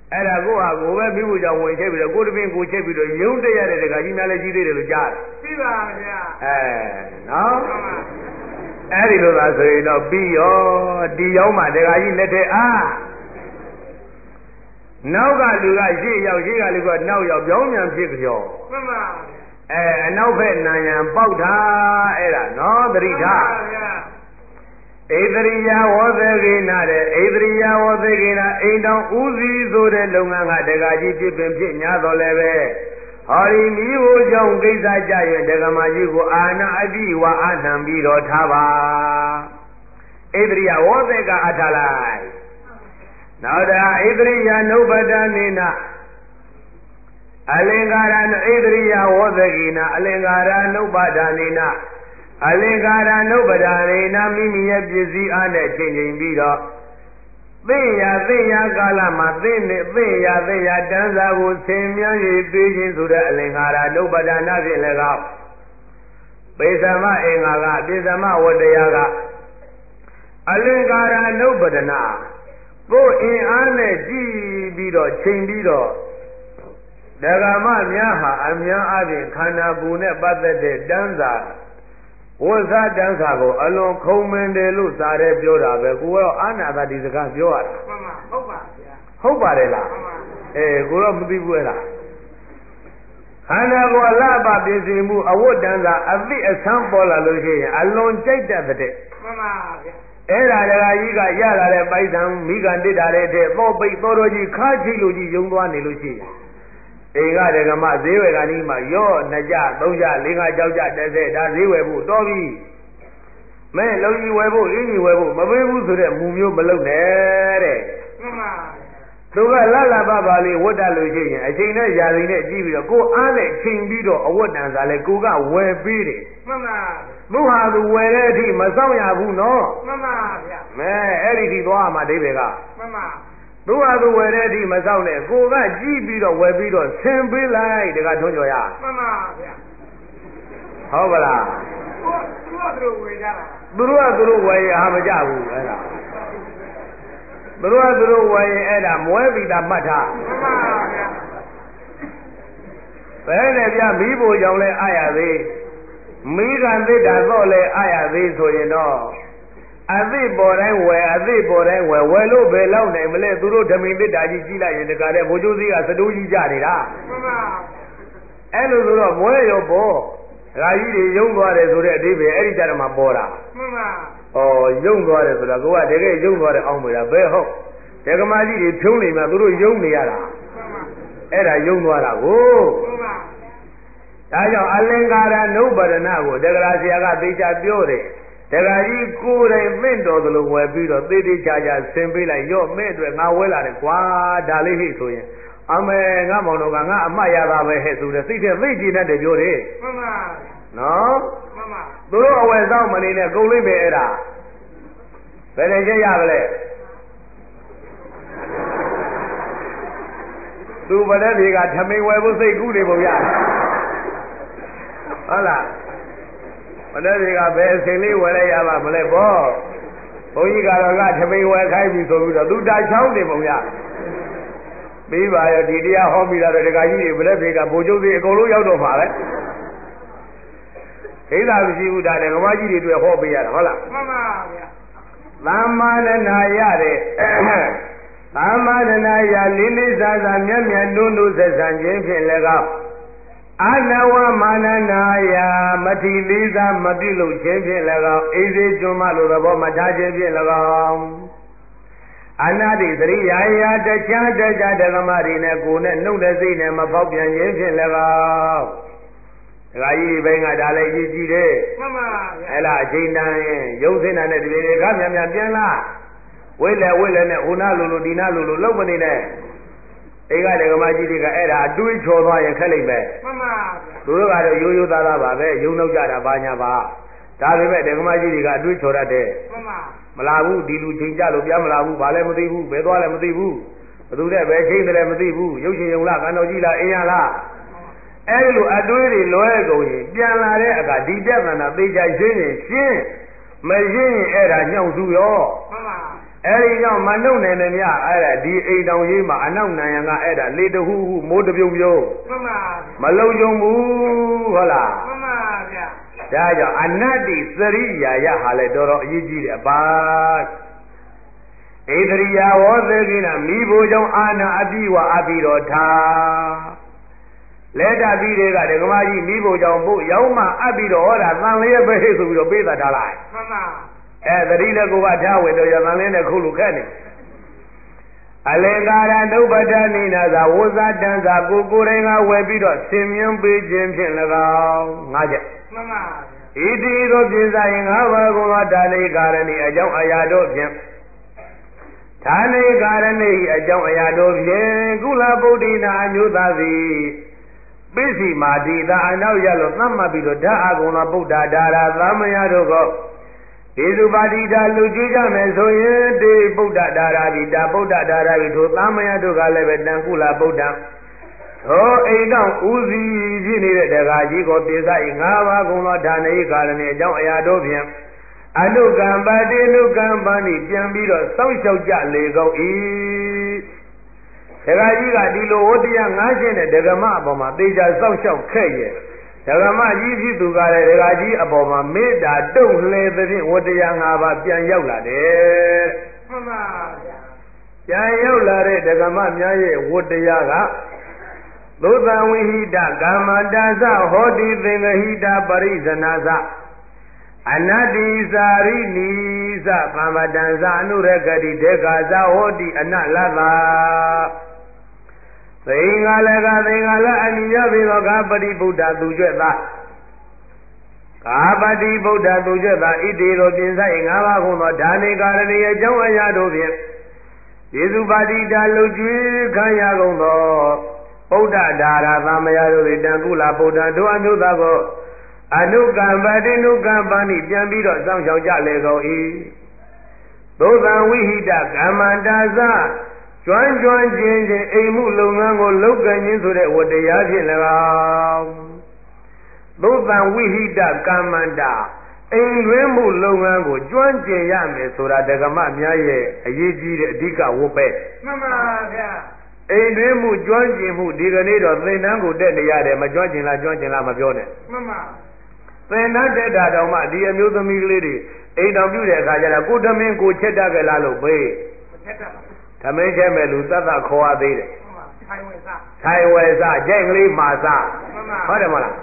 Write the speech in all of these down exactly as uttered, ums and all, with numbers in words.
အဲ့ဒါကိုဟာကိုပဲမိဖို့ကြောင့်ဝင်ချက်ပြီးတော့ကိုတပင်ကိုချက်ပြီးတော့ရုံးတက်ရတဲ့တခါကြီးများလည်းကြီးသေးတယ်လို့ကြားတယ်သိပါဗျာအဲနော်အဲ့ဒီလိုသာဆိုရင်တော့ပြီးရောဒီရောက်မှတခါကြီးလက်ထက်အားနောက်ကလူကရှေ့ရောက်ရှေ့ကလူကနောက်ရောက်ပြောင်းပြန်ဖြစ်ကြောမှန်ပါအဲအနောက်ဘက်နံရံပေါက်တာအဲ့ဒါနော်သတိထားဣသရိယဝောသေကိနာတဲ့ဣသရိယဝောသေကိနာအိမ်တော်ဦးစီးဆိုတဲ့လုပ်ငန်းကတက္ကကြီးဖြစ်ပင်ဖြစ်냐တော်လည်းပဲဟောဒီမိဖို့ကြောင့်ကိစ္စကြရင်တက္ကမကြီးကိုအာနာအတိဝါအာနံပြီးတော့ထားပါဣသရိယဝောသေကအထလိုက်နောက်တာဣသရိယနုပဒနေနာအလင်္ကာရဣသရိယဝောသေကိနာအလင်္ကာရနုပဒနေနာအလင်္ကာရနုပဒရေနာမိမိရဲ့ပစ္စည်းအားနဲ့ချိန်ချိန်ပြီးတော့သိရသိရကာလမှာသိနေသိရသိရတန်းစာကိုဆင်မြန်း၍သိခြင်းဆိုတဲ့အလင်္ကာရနုပဒနာဖြင့်လည်းကောင်းပေသမအင်္ဂါကပေသမဝတ္တရားကအလင်္ကာရနုပဒနာကိုအင်အားနဲ့ကြည့်ပြီးတော့ချိန်ပြီးတော့ဒဂမများဟာအများအားဖြင့်ခန္ဓာကိုယ်နဲ့ပတ်သက်တဲ့တန်းစာဝဇ္ဇတန်းစာကိုအလွန်ခုံမင်တယ်လို့စာရဲပြောတာပဲကိုကတော့အာနာသာဒီစကားပြောရတာမှန်ပါဟုတ်ပါဗျာဟုတ်ပါတယ်လားမှန်ပါအဲကိုတော့မသိဘူးအဲ့ဒါခန္ဓာကိုယ်အလှပပြည့်စုံမှုအဝတ်တန်းစာအသိအဆန်းပေါ်လာလို့ရှိရင်အလွန်ကြိုက်တတ်တဲ့မှန်ပါဗျာအဲ့ဒါတခါကြီးကရလာတဲ့ပိုက်ဆံမိကန်တစ်တာတဲ့တဲ့သောပိတ်သောတော်ကြီးခါချိလို့ကြီးယုံသွားနေလို့ရှိရင်အိမ်ကတကမဈေးဝယ်ကနီးမှာရော့နှစ်ကြသုံးကြလေးငါးကြောက်ကြတစ်ဆယ်ဒါဈေးဝယ်ဖို့တော်ပြီမဲလုံကြီးဝယ်ဖို့အင်းကြီးဝယ်ဖို့မပေးဘူးဆိုတဲ့မူမျိုးမလုပ်နဲ့တဲ့မှန်ပါသူကလှလှပပလေးဝတ်တက်လို့ရှိရင်အချိန်နဲ့ယာရင်နဲ့ကြည့်ပြီးတော့ကိုအားနဲ့ချိန်ပြီးတော့အဝတ်တန်စားလဲကိုကဝယ်ပေးတယ်မှန်ပါသူဟာသူဝယ်တဲ့အထိမဆောင်ရဘူးနော်မှန်ပါဗျာမဲအဲ့ဒီထိသွားမှာဒိဗေကမှန်ပါသူဟာသူဝယ်တဲ့အထိမဆောင်နဲ့ကိုကကြည့်ပြီးတော့ဝယ်ပြီးတော့ဆင်ပေးလိုက်တကထွန်းကြော်ရမှန်ပါဗျာဟုတ်ပါလားသူတို့သူတို့ဝယ်ကြတာသူတို့ကသူတို့ဝယ်ရဟာမကြဘူးအဲ့ဒါသူတို့ကသူတို့ဝယ်ရင်အဲ့ဒါမွဲပြီးတာမှတ်ထားမှန်ပါဗျာဘယ်နဲ့ပြမိဖို့ကြောင့်လဲအာရသေးမိကသစ္တာတော့လဲအာရသေးဆိုရင်တော့အသိပေါ်တိုင်းဝယ်အသိပေါ်တိုင်းဝယ်ဝယ်လို့ဘယ်လောက်နိုင်မလဲသူတို့ဓမင်သစ္တာကြီးကြီးလိုက်ရင်တကားတဲ့ဘိုးကျိုးစည်းကစတိုးကြီးကြနေတာမှန်ပါအဲ့လိုဆိုတော့မွဲရောပေါ်ဓာကြီးတွေယုံသွားတယ်ဆိုတဲ့အဓိပ္ပာယ်အဲ့ဒီကြရမှာပေါ်တာမှန်ပါဩယုံသွားတယ်ဆိုတာကိုကတကယ်ယုံသွားတယ်အောင်မလားဘယ်ဟုတ်ဒကမာကြီးတွေဖြုံးနေမှာသူတို့ယုံနေရတာမှန်ပါအဲ့ဒါယုံသွားတာကိုမှန်ပါဒါကြောင့်အလင်္ကာရနုပဒနာကိုတက္ကရာဆရာကသေချာပြောတယ်တက္ကရာကြီးကိုယ်တိုင်သင့်တော်သလိုဝယ်ပြီးတော့သေသေးချာချာဆင်ပေးလိုက်ရော့မဲ့အတွက်ငါဝဲလာတယ်ကွာဒါလေးဟိဆိုရင်အမေငါမောင်တော်ကငါအမှတ်ရတာပဲဟဲ့ဆိုတဲ့စိတ်ထဲသိကြည်တတ်တယ်ပြောတယ်မှန်ပါနော်မှန်ပါသူတို့အဝယ်ဆောင်မနေနဲ့ကုန်လိမ့်မယ်အဲ့ဒါဘယ်နဲ့ချက်ရကြလဲသူဗတဲ့ဒီကထမိန်ဝယ်ဖို့စိတ်ကူးနေပုံရတယ်ဟုတ်လားဗတဲ့ဒီကဘယ်အချိန်လေးဝယ်လိုက်ရပါမလဲဘောဘုန်းကြီးကတော့ကထမိန်ဝယ်ခိုင်းပြီဆိုပြီးတော့သူတာချောင်းနေပုံရပြီးပါရဲ့ဒီတရားဟောပြီးတော့ဒကာကြီးတွေဗတဲ့ဒီကဘိုလ်ချုပ်တွေအကုန်လုံးရောက်တော့မှာပဲခိသာမရှိဘူးဒါနဲ့ကမကြီးတွေတွေ့ဟောပေးရတာဟုတ်လားမှန်ပါဗျာသမ္မာဒနာရတဲ့သမ္မာဒနာရလေးလေးစားစားမြတ်မြတ်တွန်းတွန်းဆက်ဆံခြင်းဖြင့်လည်းကောင်းအနဝမာနနာယမတိလေးစားမပြုလုပ်ခြင်းဖြင့်လည်းကောင်းအိစေကျွမ်းမလိုသဘောမထားခြင်းဖြင့်လည်းကောင်းအနာတိသရိယာယတခြားတခြားဓမ္မတွေနဲ့ကိုယ်နဲ့နှုတ်တဲ့စိတ်နဲ့မပေါက်ပြန်ခြင်းဖြင့်လည်းကောင်းဒကာကြီးဘိုင်းကဒါလည်းကြီးကြီးတယ်မှန်ပါဗျာအဲ့လားအချိန်တန်ရင်ရုပ်စင်းတာနဲ့တပြေတွေကမြန်မြန်ပြန်လာဝိလေဝိလေနဲ့ဟိုနာလိုလိုဒီနာလိုလိုလောက်မနေနဲ့အိမ်ကဒကမကြီးတွေကအဲ့ဒါအတွေးချော်သွားရင်ခက်လိမ့်မယ်မှန်ပါဗျာသူတို့ကတော့ရိုးရိုးသားသားပါပဲယုံနောက်ကြတာဘာညာပါဒါပေမဲ့ဒကမကြီးတွေကအတွေးချော်တတ်တယ်မှန်ပါမလာဘူးဒီလူချိန်ကြလို့ပြန်မလာဘူးဘာလည်းမသိဘူးဘယ်သွားလည်းမသိဘူးဘယ်သူနဲ့ဘယ်ချိန်တယ်လည်းမသိဘူးရုပ်ရှင်ယုံလားကံတော်ကြီးလားအင်းရလားအဲ့လိုအတွေးတွေလွဲကုန်ရင်ပြန်လာတဲ့အခါဒီပြဿနာသိချရှင်းရင်ရှင်းမရှင်းရင်အဲ့ဒါညှောက်စုရောမှန်ပါအဲဒီကြောင့်မနှုတ်နိုင်တယ်မြအဲ့ဒါဒီအိမ်တောင်ကြီးမှာအနောက်နိုင်ရန်ကအဲ့ဒါလေတဟုဟုမိုးတပြုံပြုံမှန်ပါမလုံးကြုံဘူးဟုတ်လားမှန်ပါဗျာဒါကြောင့်အနတ္တိသရိယာယဟာလည်းတော်တော်အရေးကြီးတယ်အပါဣသရိယာဝောသေကိနမိဘကြောင့်အာနာအပိဝအပိတော်ထာလက်တပြီးတွေကဒကမကြီးမိဘကြောင့်ပို့ရောက်မှအပိတော်ဟောတာသံလေးပဲဆိုပြီးတော့ပေးတာထားလိုက်မှန်ပါအဲသတိလည်းကိုကထားဝေတော့ရသံလေးနဲ့ခုလူခက်နေအလင်္ကာရနုပဒနိနာသာဝဇတံသာကိုကိုယ်တိုင်ကဝယ်ပြီးတော့ဆင်မြန်းပေးခြင်းဖြင့်၎င်းငါးချက်မှန်ပါဣတိတို့ပြင်စားရင်ငါးပါးကုသောဒါနိကာရဏိအကြောင်းအရာတို့ဖြင့်ဒါနိကာရဏိအကြောင်းအရာတို့ဖြင့်ကုလဗုဒ္ဓိနာအမျိုးသားသည်ပိစီမာတိသာအနောက်ရလို့သတ်မှတ်ပြီးတော့ဓာအကုံသောဗုဒ္ဓဒါရာသမယတို့ကိုဒေသုပါတိတာလူကြည့်ကြမယ်ဆိုရင်ဒီဗုဒ္ဓဒါရာဒီတာဗုဒ္ဓဒါရာဒီထိုသမယတို့ကလည်းပဲတန်ကုလဗုဒ္ဓသောအိမ်တော်ဥစီဖြစ်နေတဲ့တကားကြီးကိုပြေစာဤငါးပါးကုံသောဒါနိကာရဏိအကြောင်းအရာတို့ဖြင့်အနုကံပါတိနုကံပါဏိပြန်ပြီးတော့စောင့်ရှောက်ကြလေကုန်၏ဒကာကြီးကဒီလိုဝတ္တရားငါးရှင်းတဲ့ဒကမအပေါ်မှာသေချာစောင့်ရှောက်ခဲ့ရဲ့ဒကမကြီးဖြစ်သူကလည်းဒကာကြီးအပေါ်မှာမေတ္တာတုံ့လှဲသဖြင့်ဝတ္တရားငါးပါးပြန်ရောက်လာတယ်မှန်ပါဗျာပြန်ရောက်လာတဲ့ဒကမများရဲ့ဝတ္တရားကသုတံဝိဟိတကာမန္တာသဟောတိသင်္ဂဟိတပရိဇနာသအနတ္တိစာရိနိသပမတံသအနုရကတိဒေကာသဟောတိအနလတ္တာသိင်္ဂလကသိင်္ဂလအနိယဘေသောကာပတိဗုဒ္ဓသူကျွတ်သာကာပတိဗုဒ္ဓသူကျွတ်သာဣတိသောပြင်ဆိုင်ငါးပါးခုသောဒါနိကာရဏီအကြောင်းအရာတို့ဖြင့်ယေစုပါတိတာလူကျွေးခံရကုန်သောဗုဒ္ဓဒါရာသမယတို့သည်တန်ကုလဗုဒ္ဓတို့အမျိုးသားကိုအနုကံပတိနုကံပဏိပြန်ပြီးတော့စောင့်ရှောက်ကြလေကုန်၏သို့သံဝိဟိတကမ္မန္တာသကျွမ်းကျွမ်းခြင်းချင်းအိမ်မှုလုပ်ငန်းကိုလုပ်ကံခြင်းဆိုတဲ့ဝတ္တရားဖြင့်၎င်းသို့သံဝိဟိတကမ္မန္တာအိမ်တွင်မှုလုပ်ငန်းကိုကျွမ်းကျင်ရမယ်ဆိုတာဒကမများရဲ့အရေးကြီးတဲ့အဓိကဝတ်ပဲမှန်ပါဗျာအိမ်တွင်မှုကျွမ်းကျင်မှုဒီကနေ့တော့သင်္นานကိုတက်နေရတယ်မကျွမ်းကျင်လားကျွမ်းကျင်လားမပြောနဲ့မှန်ပါသင်္นานတက်တာတော့မှဒီအမျိုးသမီးကလေးတွေအိမ်တော်ပြုတဲ့အခါကျတော့ကိုသမင်းကိုချက်တတ်ကြလားလို့ဘေးချက်တတ်သမင်းချက်မဲ့လူသတ်သခေါ်ရသေးတယ်ထိုင်ဝယ်စားထိုင်ဝယ်စားကြိုက်ကလေးမှာစားဟုတ်တယ်မလား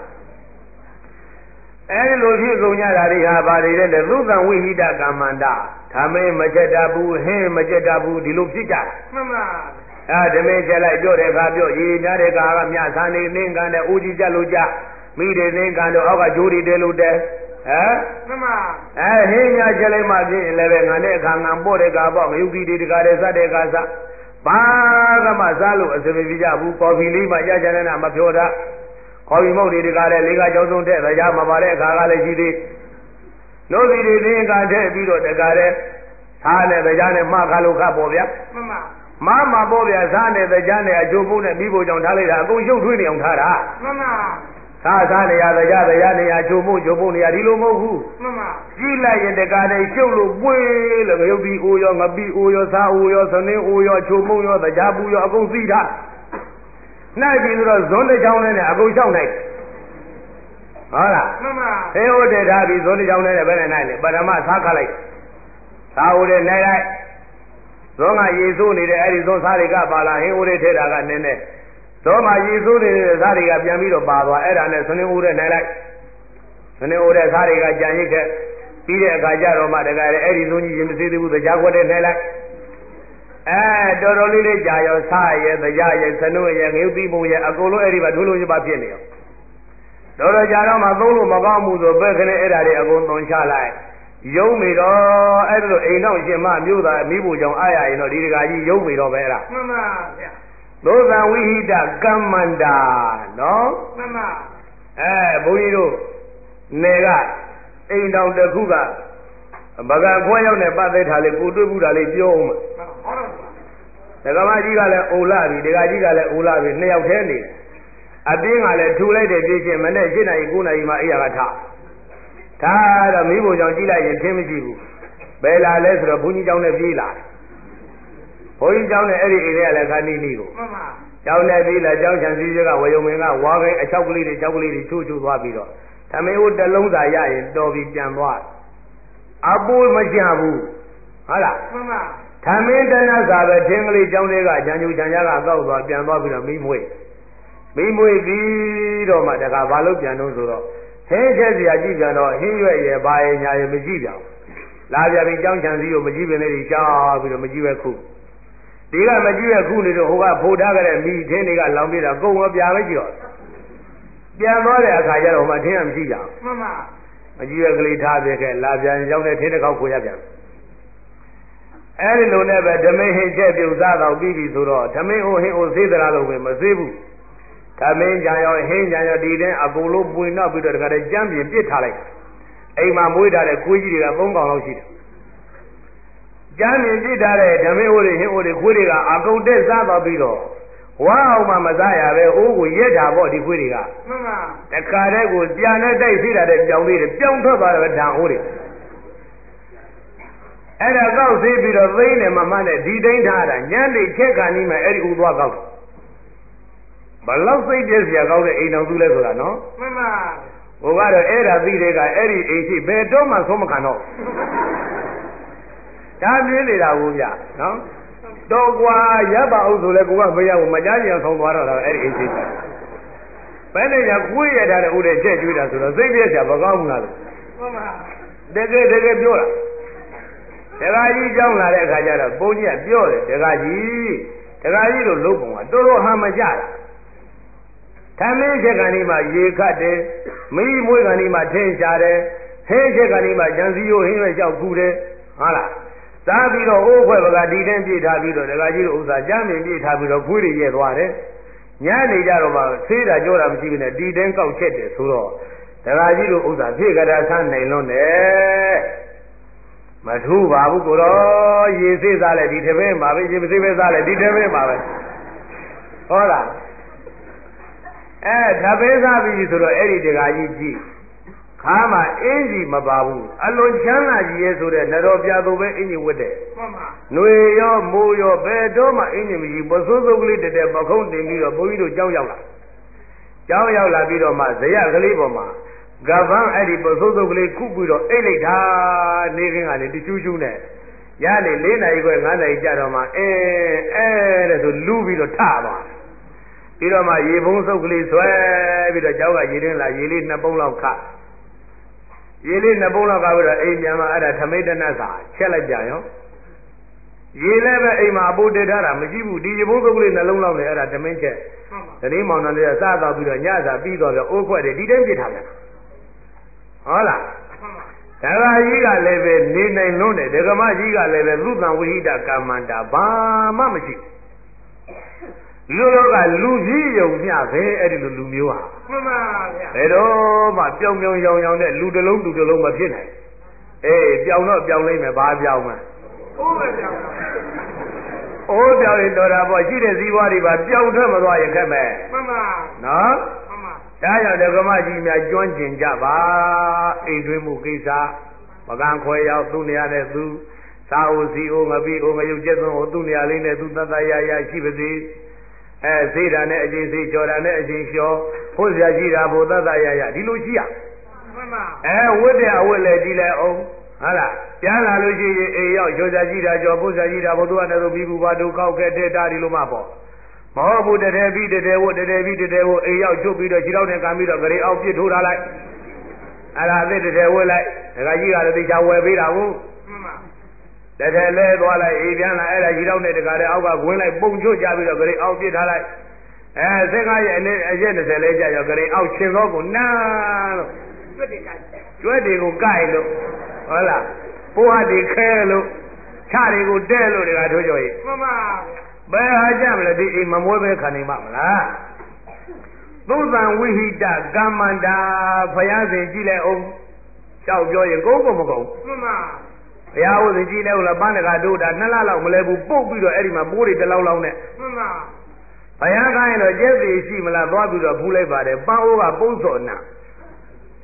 အဲဒီလိုဖြစ်ကုန်ကြတာတွေဟာဗာတွေတဲ့သုတံဝိဟိတကမ္မန္တသမင်းမချက်တတ်ဘူးဟင်းမချက်တတ်ဘူးဒီလိုဖြစ်ကြတာမှန်ပါအဲဓမင်းချက်လိုက်ပြောတဲ့အခါပြောရေများတဲ့အခါကမြဆန်းနေနှင်းကန်တဲ့ဦးကြီးကြလို့ကြမိတွေနှင်းကန်တော့အောက်ကဂျိုးတွေတဲလို့တဲဟမ်မှန်ပါအဲဟင်းညာချက်လိုက်မှပြင်းလည်းပဲငါနဲ့အခါငံပို့တဲ့ကပေါ့ငရုတ်တီတကားတဲ့စတဲ့ကစားဘာကမှစားလို့အစမပြကြဘူးကော်ဖီလေးမှရကြတဲ့နာမပြောတာကော်ဖီမုတ်တွေတကားတဲ့လေးကကြောင်းစုံတဲ့တရားမပါတဲ့အခါကလည်းရှိသေးလို့ဒီတွေနှင်းကန်တဲ့ပြီးတော့တကားတဲ့သားနဲ့တရားနဲ့မှခါလို့ခပေါ့ဗျာမှန်ပါမမပေါ့ဗျာစားနဲ့တရားနဲ့အကျိုးဖို့နဲ့မိဖို့ကြောင့်ထားလိုက်တာအကုန်ရုပ်ထွေးနေအောင်ထားတာမှန်ပါစားစားနေရတရားတရားနေရချိုးဖို့ချိုးဖို့နေရဒီလိုမဟုတ်ဘူးမှန်ပါကြည့်လိုက်ရင်တကားနဲ့ရှုပ်လို့ပွေးလို့ငရုတ်ပြီးအိုးရောငပိအိုးရောစားအိုးရောစနေအိုးရောချိုးမုံရောတရားပူရောအကုန်သိတာနှိုက်ပြီးတော့ဇွန်းတစ်ချောင်းနဲ့အကုန်လျှောက်နိုင်ဟုတ်လားမှန်ပါသေဟုတ်တဲ့ထားပြီးဇွန်းတစ်ချောင်းနဲ့ဘယ်နဲ့နိုင်လဲပထမစားခတ်လိုက်စားဦးတဲ့နိုင်လိုက်ဇွန်းကရေဆိုးနေတဲ့အဲ့ဒီဇွန်းစားတွေကပါလာဟင်းဦးတွေထဲတာကနင်းနေသောမှာရေဆိုးနေတဲ့စားတွေကပြန်ပြီးတော့ပါသွားအဲ့ဒါနဲ့ဆွနေဦးတဲ့နိုင်လိုက်ဆွနေဦးတဲ့စားတွေကကြံရိတ်တဲ့ပြီးတဲ့အခါကျတော့မှတကယ်အဲ့ဒီဇွန်းကြီးရေမစေးသေးဘူးတရားခွက်တဲ့နိုင်လိုက်အဲတော်တော်လေးလေးကြာရောစားရဲတရားရဲဆွနေရဲငရုတ်ပြီးပုံရဲအကုန်လုံးအဲ့ဒီမှာဒုလုံးရပါဖြစ်နေရောတော်တော်ကြာတော့မှသုံးလို့မကောင်းဘူးဆိုပဲခနဲ့အဲ့ဒါတွေအကုန်သွန်ချလိုက်ယုံမိတော့အဲ့လိုအိမ်တော့ရှင်မမြို့သားမိဖို့ကြောင့်အားရရင်တော့ဒီတကာကြီးယုံမိတော့ပဲလားမှန်ပါဗျာသောသံဝိဟိတကမ္မန္တာနော်မှန်ပါအဲဘုန်းကြီးတို့နေကအိမ်တော်တစ်ခုကဗကခွဲရောက်တဲ့ပတ်သက်ထားလေးကိုတွေ့ဘူးတာလေးပြောအောင်ဟုတ်ပါဒကမကြီးကလည်းအိုလာပြီဒကာကြီးကလည်းအိုလာပြီနှစ်ယောက်တည်းနေအတင်းကလည်းထူလိုက်တဲ့ပြည့်ချင်းမနဲ့ရှင်းနာရီကိုနာရီမှအိယာကထားဒါတော့မိဖို့ကြောင့်ကြည့်လိုက်ရင်ထင်းမရှိဘူးဘယ်လာလဲဆိုတော့ဘုန်းကြီးကျောင်းနဲ့ပြေးလာတယ်ဘုန်းကြီးเจ้าနဲ့အဲ့ဒီအိမ်ထဲကလည်းခါနီးနီးကိုမှန်ပါเจ้าနဲ့ပြီးလာเจ้าချန်စည်းကဝေယုံမင်းကဝါခိုင်းအချောက်ကလေးတွေချောက်ကလေးတွေချိုးချိုးသွားပြီးတော့သမင်းဦးတစ်လုံးသာရရင်တော်ပြီးပြန်သွားအပိုးမချဘူးဟုတ်လားမှန်ပါသမင်းတနတ်စာပဲထင်းကလေးเจ้าတွေကဂျန်ကျူဂျန်ရကအကောက်သွားပြန်သွားပြီးတော့မိမွေးမိမွေးပြီးတော့မှတခါဘာလို့ပြန်တော့ဆိုတော့ဟင်းချက်စရာကြည့်ပြန်တော့ဟင်းရွက်ရဲ့ဘာရဲ့ညာရဲ့မကြည့်ပြန်လာပြပြီးเจ้าချန်စည်းကိုမကြည့်ပင်လေးရှားပြီးတော့မကြည့်ပဲခုဒီကမကြည့်ရခုနေတော့ဟိုကဖိုးထားကြတဲ့မိထင်းတွေကလောင်ပြတာကုံမပြပဲကြည့်တော့ပြန်သွားတဲ့အခါကျတော့မှထင်းရမရှိကြဘူးမှန်ပါမကြည့်ရကလေးထားပြခဲ့လာပြန်ရောက်တဲ့ထင်းတစ်ခေါက်ခွေရပြန်အဲဒီလိုနဲ့ပဲဓမင်းဟင်းချက်ပြုတ်စားတော့ပြီးပြီဆိုတော့ဓမင်းဟိုဟင်းဟိုသေးသလားလို့ပဲမသေးဘူးဓမင်းကြံရောဟင်းကြံရောဒီတဲ့အကုန်လုံးပွင့်တော့ပြီးတော့တခါတည်းကြမ်းပြင်ပစ်ထားလိုက်အိမ်မှာမွေးထားတဲ့ခွေးကြီးတွေကသုံးកောင်လောက်ရှိတယ်ကျမ်းမြင်ပြစ်ထားတဲ့ဓမင်းအိုးတွေဟင်းအိုးတွေခွေးတွေကအကုန်တက်စားသွားပြီးတော့ဝါအောင်မှမစားရပဲအိုးကိုရက်တာပေါ့ဒီခွေးတွေကမှန်ပါတခါတည်းကိုပြန်နဲ့တိုက်စီးတာတဲ့ပြောင်းလေးတွေပြောင်းထွက်သွားတယ်ဓာန်အိုးတွေအဲ့ဒါကောက်စီးပြီးတော့သိနေမှမှနဲ့ဒီသိန်းထားတာညနေချက်ခါနီးမှအဲ့ဒီဥသွားကောက်ဘလောက်စိတ်ပြည့်စရာကောက်တဲ့အိမ်တော်သူလဲဆိုတာနော်မှန်ပါဟိုကတော့အဲ့ဒါပြီးတဲ့ကအဲ့ဒီအိမ်ရှိဘယ်တော့မှဆုံးမခံတော့ဒါပြင်းနေတာကိုဗျနော်တော့ကွာရပ်ပါအောင်ဆိုလဲကိုကမရဘူးမကြားကြအောင်ဆုံးသွားတော့တာအဲ့ဒီအိမ်ရှိတယ်ဘယ်နဲ့ကကိုယ်ရထားတဲ့ဥတဲ့ချက်ကျွေးတာဆိုတော့စိတ်ပြည့်စရာမကောင်းဘူးလားလို့မှန်ပါတကယ်တကယ်ပြောတာတခါကြီးကြောင်းလာတဲ့အခါကျတော့ဘုန်းကြီးကပြောတယ်တခါကြီးတခါကြီးတို့လုံးပုံကတော်တော်ဟမ်းမကြတာသမင်းချက်ကန်ဒီမှာရေခတ်တယ်မိမွေးကန်ဒီမှာထင်းရှာတယ်ဟင်းချက်ကန်ဒီမှာဂျန်စီယိုဟင်းရွက်လျှောက်ကူတယ်ဟုတ်လားစားပြီးတော့အိုးခွဲပကဒီတင်းပြည့်ထားပြီးတော့တခါကြီးတို့ဥစ္စာကြမ်းမြင်ပြည့်ထားပြီးတော့ခွေးတွေရဲ့သွားတယ်ညနေကြတော့မှဆေးတာကြောတာမရှိဘူးနဲ့ဒီတင်းကောက်ချက်တယ်ဆိုတော့တခါကြီးတို့ဥစ္စာဖြည့်ကြတာဆန်းနိုင်လွန်းတယ်မထူးပါဘူးကိုတော့ရေစေးစားလဲဒီတပည့်မှာပဲရေမစေးပဲစားလဲဒီတပည့်မှာပဲဟုတ်လားအဲတပည့်စားပြီဆိုတော့အဲ့ဒီတခါကြီးကြည့်ခါမှအင်းကြီးမပါဘူးအလွန်ချမ်းသာကြီးရဲ့ဆိုတဲ့နတော်ပြသူပဲအင်းကြီးဝတ်တယ်မှန်ပါຫນွေရောမိုးရောဘယ်တော့မှအင်းကြီးမရှိပစိုးစိုးကလေးတက်တက်ပခုံးတင်ပြီးတော့ဘုန်းကြီးတို့ကြောင်းရောက်လာကြောင်းရောက်လာပြီးတော့မှဇရကလေးပေါ်မှာကပန်းအဲ့ဒီပစိုးစိုးကလေးခုပြီးတော့အိတ်လိုက်တာနေခင်းကလေတချူးချူးနဲ့ရလေ၄နာရီခွဲ၅နာရီကြာတော့မှအဲအဲတဲ့ဆိုလူပြီးတော့ထသွားပြီးတော့မှရေဘုံစုပ်ကလေးဆွဲပြီးတော့ကျောင်းကရေတွင်းလာရေလေးနှစ်ပုံးလောက်ခရေလေးနှစ်ပုံးလောက်ကပြီးတော့အိမ်ပြန်มาအဲ့ဒါသမိတ်တနတ်စာချက်လိုက်ကြရောရေလည်းပဲအိမ်မှာအပိုးတက်ထားတာမရှိဘူးဒီရေဘုံစုပ်ကလေးနှလုံးလောက်နဲ့အဲ့ဒါသမင်းချက်တတိမောင်နှံတွေကစားတော့ပြီးတော့ညစာပြီးတော့ပြအိုးခွက်တွေဒီတိုင်းပြစ်ထားပြန်ဟုတ်လားဒကာကြီးကလည်းပဲနေနိုင်လုံးတယ်ဒကမကြီးကလည်းပဲသုတံဝိဟိတကာမန္တာဘာမှမရှိလူလောကလူကြီးယုံမျှပဲအဲ့ဒီလိုလူမျိုးဟာမှန်ပါဗျာဘယ်တော့မှပြောင်ပြောင်ရောင်ရောင်နဲ့လူတစ်လုံးလူတစ်လုံးမဖြစ်နိုင်အေးပြောင်တော့ပြောင်လိုက်မယ်ဘာပြောင်မှာအိုးပဲပြောင်အိုးပြောင်ရင်တော်တာပေါ့ရှိတဲ့ဇီဝတွေပါပြောင်ထွက်မသွားရင်ခက်မယ်မှန်ပါနော်မှန်ပါဒါကြောင့်ဒကမကြီးများကျွမ်းကျင်ကြပါအိမ်တွင်းမှုကိစ္စပကံခွဲရောက်သူ့နေရာနဲ့သူစာအိုစီအိုငပိအိုငရုပ်ကျက်သွန်းအိုသူ့နေရာလေးနဲ့သူတတရရရှိပါစေအဲစေတာနဲ့အချင်းစေကြော်တာနဲ့အချင်းလျှော်ဖို့စရာရှိတာဘုသတ္တရရဒီလိုရှိရမှန်ပါအဲဝတ်တဲ့အဝတ်လည်းကြည့်လိုက်အောင်ဟုတ်လားပြန်လာလို့ရှိရင်အေရောက်ကျော်စရာရှိတာကျော်ဖို့စရာရှိတာဘုသူကလည်းပြီးဘူးပါတို့ခောက်ခဲ့တဲ့တာဒီလိုမှပေါ့မဟုတ်ဘူးတတဲပြီးတတဲဝတ်တတဲပြီးတတဲဝတ်အေရောက်ချုပ်ပြီးတော့ခြေထောက်နဲ့ကမ်းပြီးတော့ဂရေအောက်ပြစ်ထိုးထားလိုက်အဲ့ဒါအသစ်တတဲဝတ်လိုက်ဒကာကြီးကလည်းသိချာဝယ်ပေးတာဟုတ်မှန်ပါတထဲလဲသွားလိုက်အေးပြန်လာအဲ့ဒါရီတော့နဲ့တကားတဲ့အောက်ကဝင်လိုက်ပုံချွတ်ကြပြီးတော့ဂရေအောက်ပြစ်ထားလိုက်အဲစက်ကားရဲ့အနေအရက်၂၀လဲကြရောဂရေအောက်ရှင်သောကိုနားလို့ကျွတ်တွေကိုက်ကျွတ်တွေကိုကိုက်လို့ဟုတ်လားပိုးဟာတွေခဲလို့ခြားတွေကိုတဲလို့တကားထိုးကြော်ရဲ့မှန်ပါဘယ်ဟာကြမလဲဒီအိမ်မမွေးပဲခံနေမှာမလားသုသံဝိဟိတကမ္မန္တာဖယားစဉ်ကြည့်လိုက်အောင်လျှောက်ပြောရင်ကုန်းကုန်မကုန်မှန်ပါဘုရားဥစဉ်ကြည့်လဲဟုတ်လားပန်းတကာတို့တာနှစ်လလောက်မလဲဘူးပုတ်ပြီးတော့အဲ့ဒီမှာပိုးတွေတလောက်လောက်နဲ့မှန်ပါဘုရားခိုင်းတော့ကျက်စီရှိမလားသွားပြီးတော့ဖူးလိုက်ပါတယ်ပန်းအိုးကပုံးစော်နာ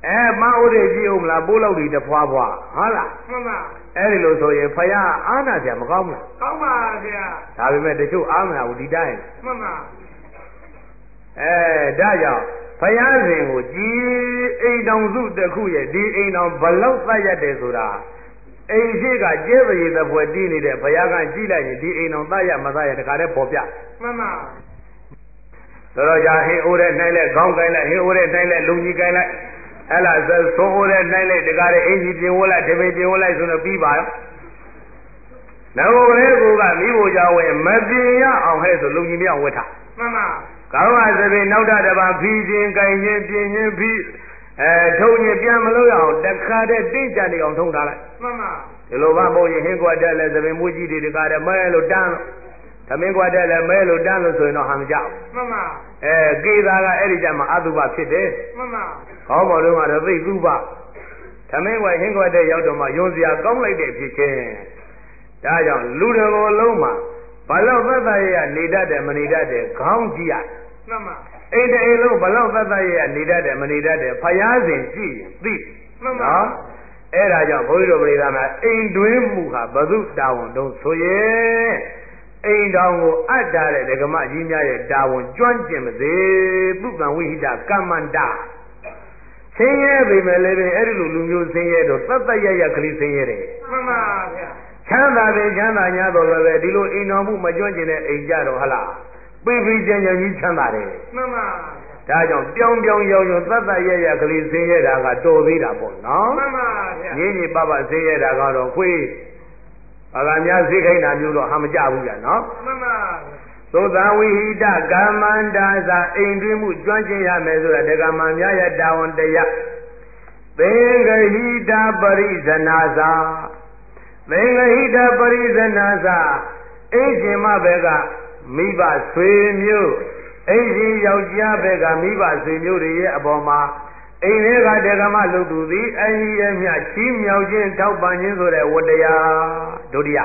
အဲမအိုးတွေကြည့်အောင်လားပိုးလောက်တွေတဖွာဖွာဟုတ်လားမှန်ပါအဲ့ဒီလိုဆိုရင်ဖယားအားနာကြမကောင်းဘူးလားကောင်းပါဗျာဒါပေမဲ့တချို့အားမနာဘူးဒီတိုင်းမှန်ပါအဲဒါကြောင့်ဖယားစဉ်ကိုကြည်အိမ်တော်စုတစ်ခုရဲ့ဒီအိမ်တော်ဘလောက်သတ်ရတယ်ဆိုတာအိမ်ရှိကကျဲပရိသဖွယ်တီးနေတဲ့ဘုရားကကြည့်လိုက်ရင်ဒီအိမ်တော်သတ်ရမသတ်ရတခါတည်းပေါ်ပြမှန်ပါတော်ကြာဟင်းအိုးတဲ့နိုင်လဲခေါင်းကိုင်းလိုက်ဟင်းအိုးတဲ့နိုင်လဲလုံကြီးကိုင်းလိုက်အဲ့လားသုံးအိုးတဲ့နိုင်လဲတခါတည်းအင်ကြီးပြင်ဝလိုက်ဓမေပြင်ဝလိုက်ဆိုတော့ပြီးပါရောနောက်ကလေးကမိဖို့ကြောင့်ဝင်မပြင်ရအောင်ဟဲ့ဆိုလုံကြီးမြောက်ဝတ်ထားမှန်ပါကောင်းပါသဖြင့်နောက်တပါဖီးခြင်းကိုင်းခြင်းပြင်ခြင်းဖီးအဲထုံခြင်းပြန်မလို့ရအောင်တခါတည်းတိကျနေအောင်ထုံထားလိုက်မှန်ပါဒီလိုမှမဟုတ်ရင်ဟင်းကွက်တက်လဲသပင်မွေးကြီးတွေတခါတည်းမဲလို့တန်းသမင်းကွက်တက်လဲမဲလို့တန်းလို့ဆိုရင်တော့ဟန်မကြောက်မှန်ပါအဲကေသာကအဲ့ဒီကြမှာအတုပဖြစ်တယ်မှန်ပါခေါင်းပေါ်လုံးကတော့သိသူပသမင်းကွက်ဟင်းကွက်တက်ရောက်တော့မှယွန်စရာကောင်းလိုက်တဲ့ဖြစ်ချင်းဒါကြောင့်လူတော်ကိုလုံးမှာဘလောက်သက်သက်ရနေတတ်တယ်မနေတတ်တယ်ခေါင်းကြည့်ရမှန်ပါအိမ်တအိမ်လုံးဘလောက်သက်သက်ရနေတတ်တယ်မနေတတ်တယ်ဖယားစဉ်ကြည့်ရင်သိမှန်ပါနော်အဲ့ဒါကြောင့်ဘုန်းကြီးတို့ပြည်သားများအိမ်တွင်းမှုဟာဘု து တာဝန်တုံးဆိုရင်အိမ်တော်ကိုအပ်ထားတဲ့ဒကမကြီးများရဲ့တာဝန်ကျွမ်းကျင်ပါစေပုပ္ပံဝိဟိတကမ္မန္တဆင်းရဲပေမဲ့လည်းအဲ့ဒီလိုလူမျိုးဆင်းရဲတော့သက်သက်ရရကလေးဆင်းရဲတယ်မှန်ပါဗျာချမ်းသာတယ်ချမ်းသာ냐တော့လည်းပဲဒီလိုအိမ်တော်မှုမကျွမ်းကျင်တဲ့အိမ်ကြတော့ဟလားပိပိကျန်ကျန်ကြီးချမ်းသာတယ်မှန်ပါဒါကြောင့်ပြောင်းပြောင်းရောက်ရောက်သက်သက်ရရကလေးဆင်းရဲတာကတော်သေးတာပေါ့နော်မှန်ပါဗျာငင်းကြီးပပဆင်းရဲတာကတော့ခွေးဘာကများစိတ်ခိုင်းတာမျိုးတော့ဟာမကြဘူးကြာနော်မှန်ပါသုသဝိဟိတကမ္မန္တာသာအိမ်တွင်းမှုကျွမ်းကျင်ရမယ်ဆိုတာဒကမ္မများရဲ့တာဝန်တရားသင်္ဂဟိတပရိဇနာသာသင်္ဂဟိတပရိဇနာသာအိမ်ရှင်မဘက်ကမိဘဆွေမျိုးအိမ်ရှင်ယောက်ျားဘက်ကမိဘဆွေမျိုးတွေရဲ့အပေါ်မှာအိမ်ထဲကဒကမလူသူသည်အကြီးအမြတ်ချီးမြှောက်ခြင်းထောက်ပံ့ခြင်းဆိုတဲ့ဝတ္တရားဒုတိယ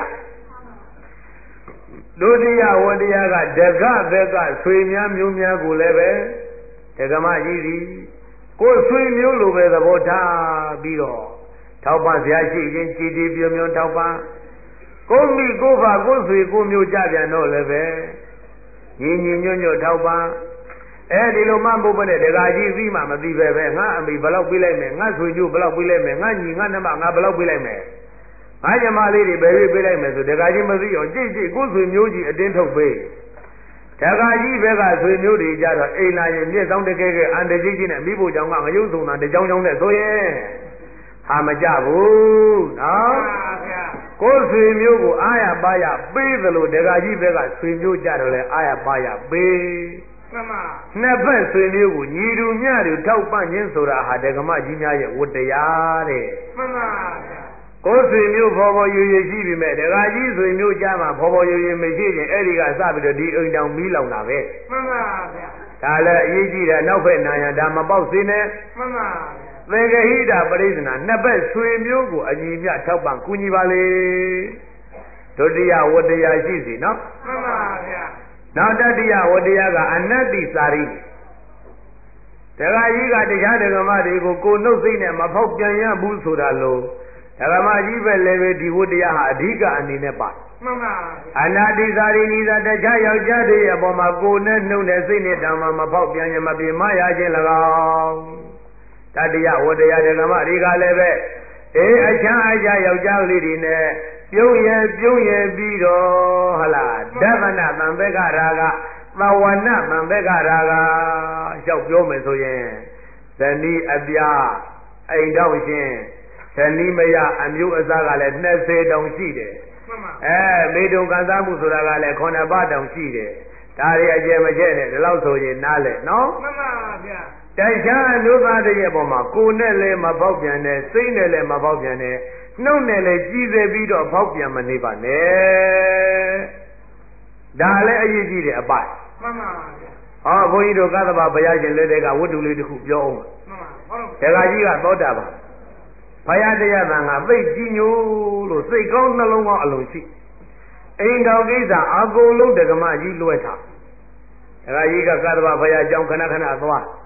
ဒုတိယဝတ္တရားကဒကဘက်ကဆွေများမျိုးများကိုလည်းပဲဒကမကြီးသည်ကိုယ်ဆွေမျိုးလိုပဲသဘောထားပြီးတော့ထောက်ပံ့စရာရှိခြင်းကြည်ကြည်ပြုံပြုံထောက်ပံ့ကိုမိကိုဖကိုဆွေကိုမျိုးကြပြန်တော့လည်းပဲညီညီညွတ်ညွတ်ထောက်ပံ့အဲဒီလိုမှမဟုတ်တဲ့ဒကာကြီးသိမှမသိပဲပဲငါအမိဘလောက်ပြီးလိုက်မယ်ငါဆွေမျိုးဘလောက်ပြီးလိုက်မယ်ငါညီငါနှမငါဘလောက်ပြီးလိုက်မယ်ငါညမလေးတွေဘယ်ပြီးပြီးလိုက်မယ်ဆိုဒကာကြီးမသိအောင်ကြိတ်ကြိတ်ကိုဆွေမျိုးကြီးအတင်းထုတ်ပေးဒကာကြီးဘက်ကဆွေမျိုးတွေကြတော့အိမ်လာရင်မြက်ဆောင်တကယ်ကအန်တကြီးကြီးနဲ့မိဖို့ကြောင့်ကငရုပ်စုံတာတကြောင်ကြောင်နဲ့ဆိုရင်ဟာမကြဘူးနော်ကိုယ်ဆွေမျိုးကိုအာရပါရပေးသလိုဒကာကြီးဘက်ကဆွေမျိုးကြတော့လဲအာရပါရပေးမှန်ပါနှစ်ဖက်ဆွေမျိုးကိုညီတူမျှတူထောက်ပံ့ခြင်းဆိုတာဟာဒကမကြီးများရဲ့ဝတ္တရားတဲ့မှန်ပါကိုယ်ဆွေမျိုးဖော်ဖော်ရွရွရှိပြီမဲ့ဒကာကြီးဆွေမျိုးကြမှာဖော်ဖော်ရွရွမရှိရင်အဲ့ဒီကစပြီးတော့ဒီအိမ်တောင်မီးလောင်တာပဲမှန်ပါဗျာဒါလည်းအရေးကြီးတယ်နောက်ဖက်နာရဒါမပေါက်စေနဲ့မှန်ပါသင်္ကဟိတပရိစ္ဆနာနှစ်ဖက်ဆွေမျိုးကိုအညီမျှထောက်ပံ့ကူညီပါလေဒုတိယဝတ္တရားရှိစီနော်မှန်ပါဗျာနောက်တတိယဝတ္တရားကအနတ္တိစာရိဒကာကြီးကတရားဒကမတွေကိုကိုနှုတ်စိတ်နဲ့မဖောက်ပြန်ရဘူးဆိုတာလို့ဒကမကြီးပဲလည်းပဲဒီဝတ္တရားဟာအဓိကအနေနဲ့ပါမှန်ပါအနာတိစာရိနိသာတခြားယောက်ျားတွေရဲ့အပေါ်မှာကိုနဲ့နှုတ်နဲ့စိတ်နဲ့တောင်မှမဖောက်ပြန်ရမပြေမရခြင်း၎င်းတတိယဝတ္တရားဒကမတွေကလည်းပဲအေးအချမ်းအချာယောက်ျားလေးတွေနဲ့ပြုံးရပြုံးရပြီးတော့ဟလားဒဗနသံဘက်ကရာကသဝနသံဘက်ကရာကလျှောက်ပြောမယ်ဆိုရင်ဇနီးအပြားအိမ်တော်ရှင်ဇနီးမယအမျိုးအစားကလည်း၂၀တောင်ရှိတယ်အဲမေတုံကစားမှုဆိုတာကလည်းခုနှစ်ပါးတောင်ရှိတယ်ဒါတွေအကျယ်မကျက်နဲ့ဒီလောက်ဆိုရင်နားလဲနော်မှန်ပါဗျာတရားအနုပါဒရဲ့ပုံမှာကိုယ်နဲ့လည်းမပေါက်ပြန်နဲ့စိတ်နဲ့လည်းမပေါက်ပြန်နဲ့နှုတ်နဲ့လည်းကြီးစေပြီးတော့ပေါက်ပြန်မနေပါနဲ့ဒါလည်းအရေးကြီးတယ်အပိုင်မှန်ပါဗျာဟောဘုန်းကြီးတို့ကသဗ္ဗဘုရားရှင်လက်ထက်ကဝတ္ထုလေးတစ်ခုပြောအောင်မှန်ပါဟုတ်ဒကာကြီးကသောတာပန်ဘုရားတရားသံဃာသိကြီးညိုလို့စိတ်ကောင်းနှလုံးကောင်းအလုံးရှိအိမ်တော်ကိစ္စအကုန်လုံးဒကမကြီးလွှဲထားဒကာကြီးကကသဗ္ဗဘုရားကြောင့်ခဏခဏသွား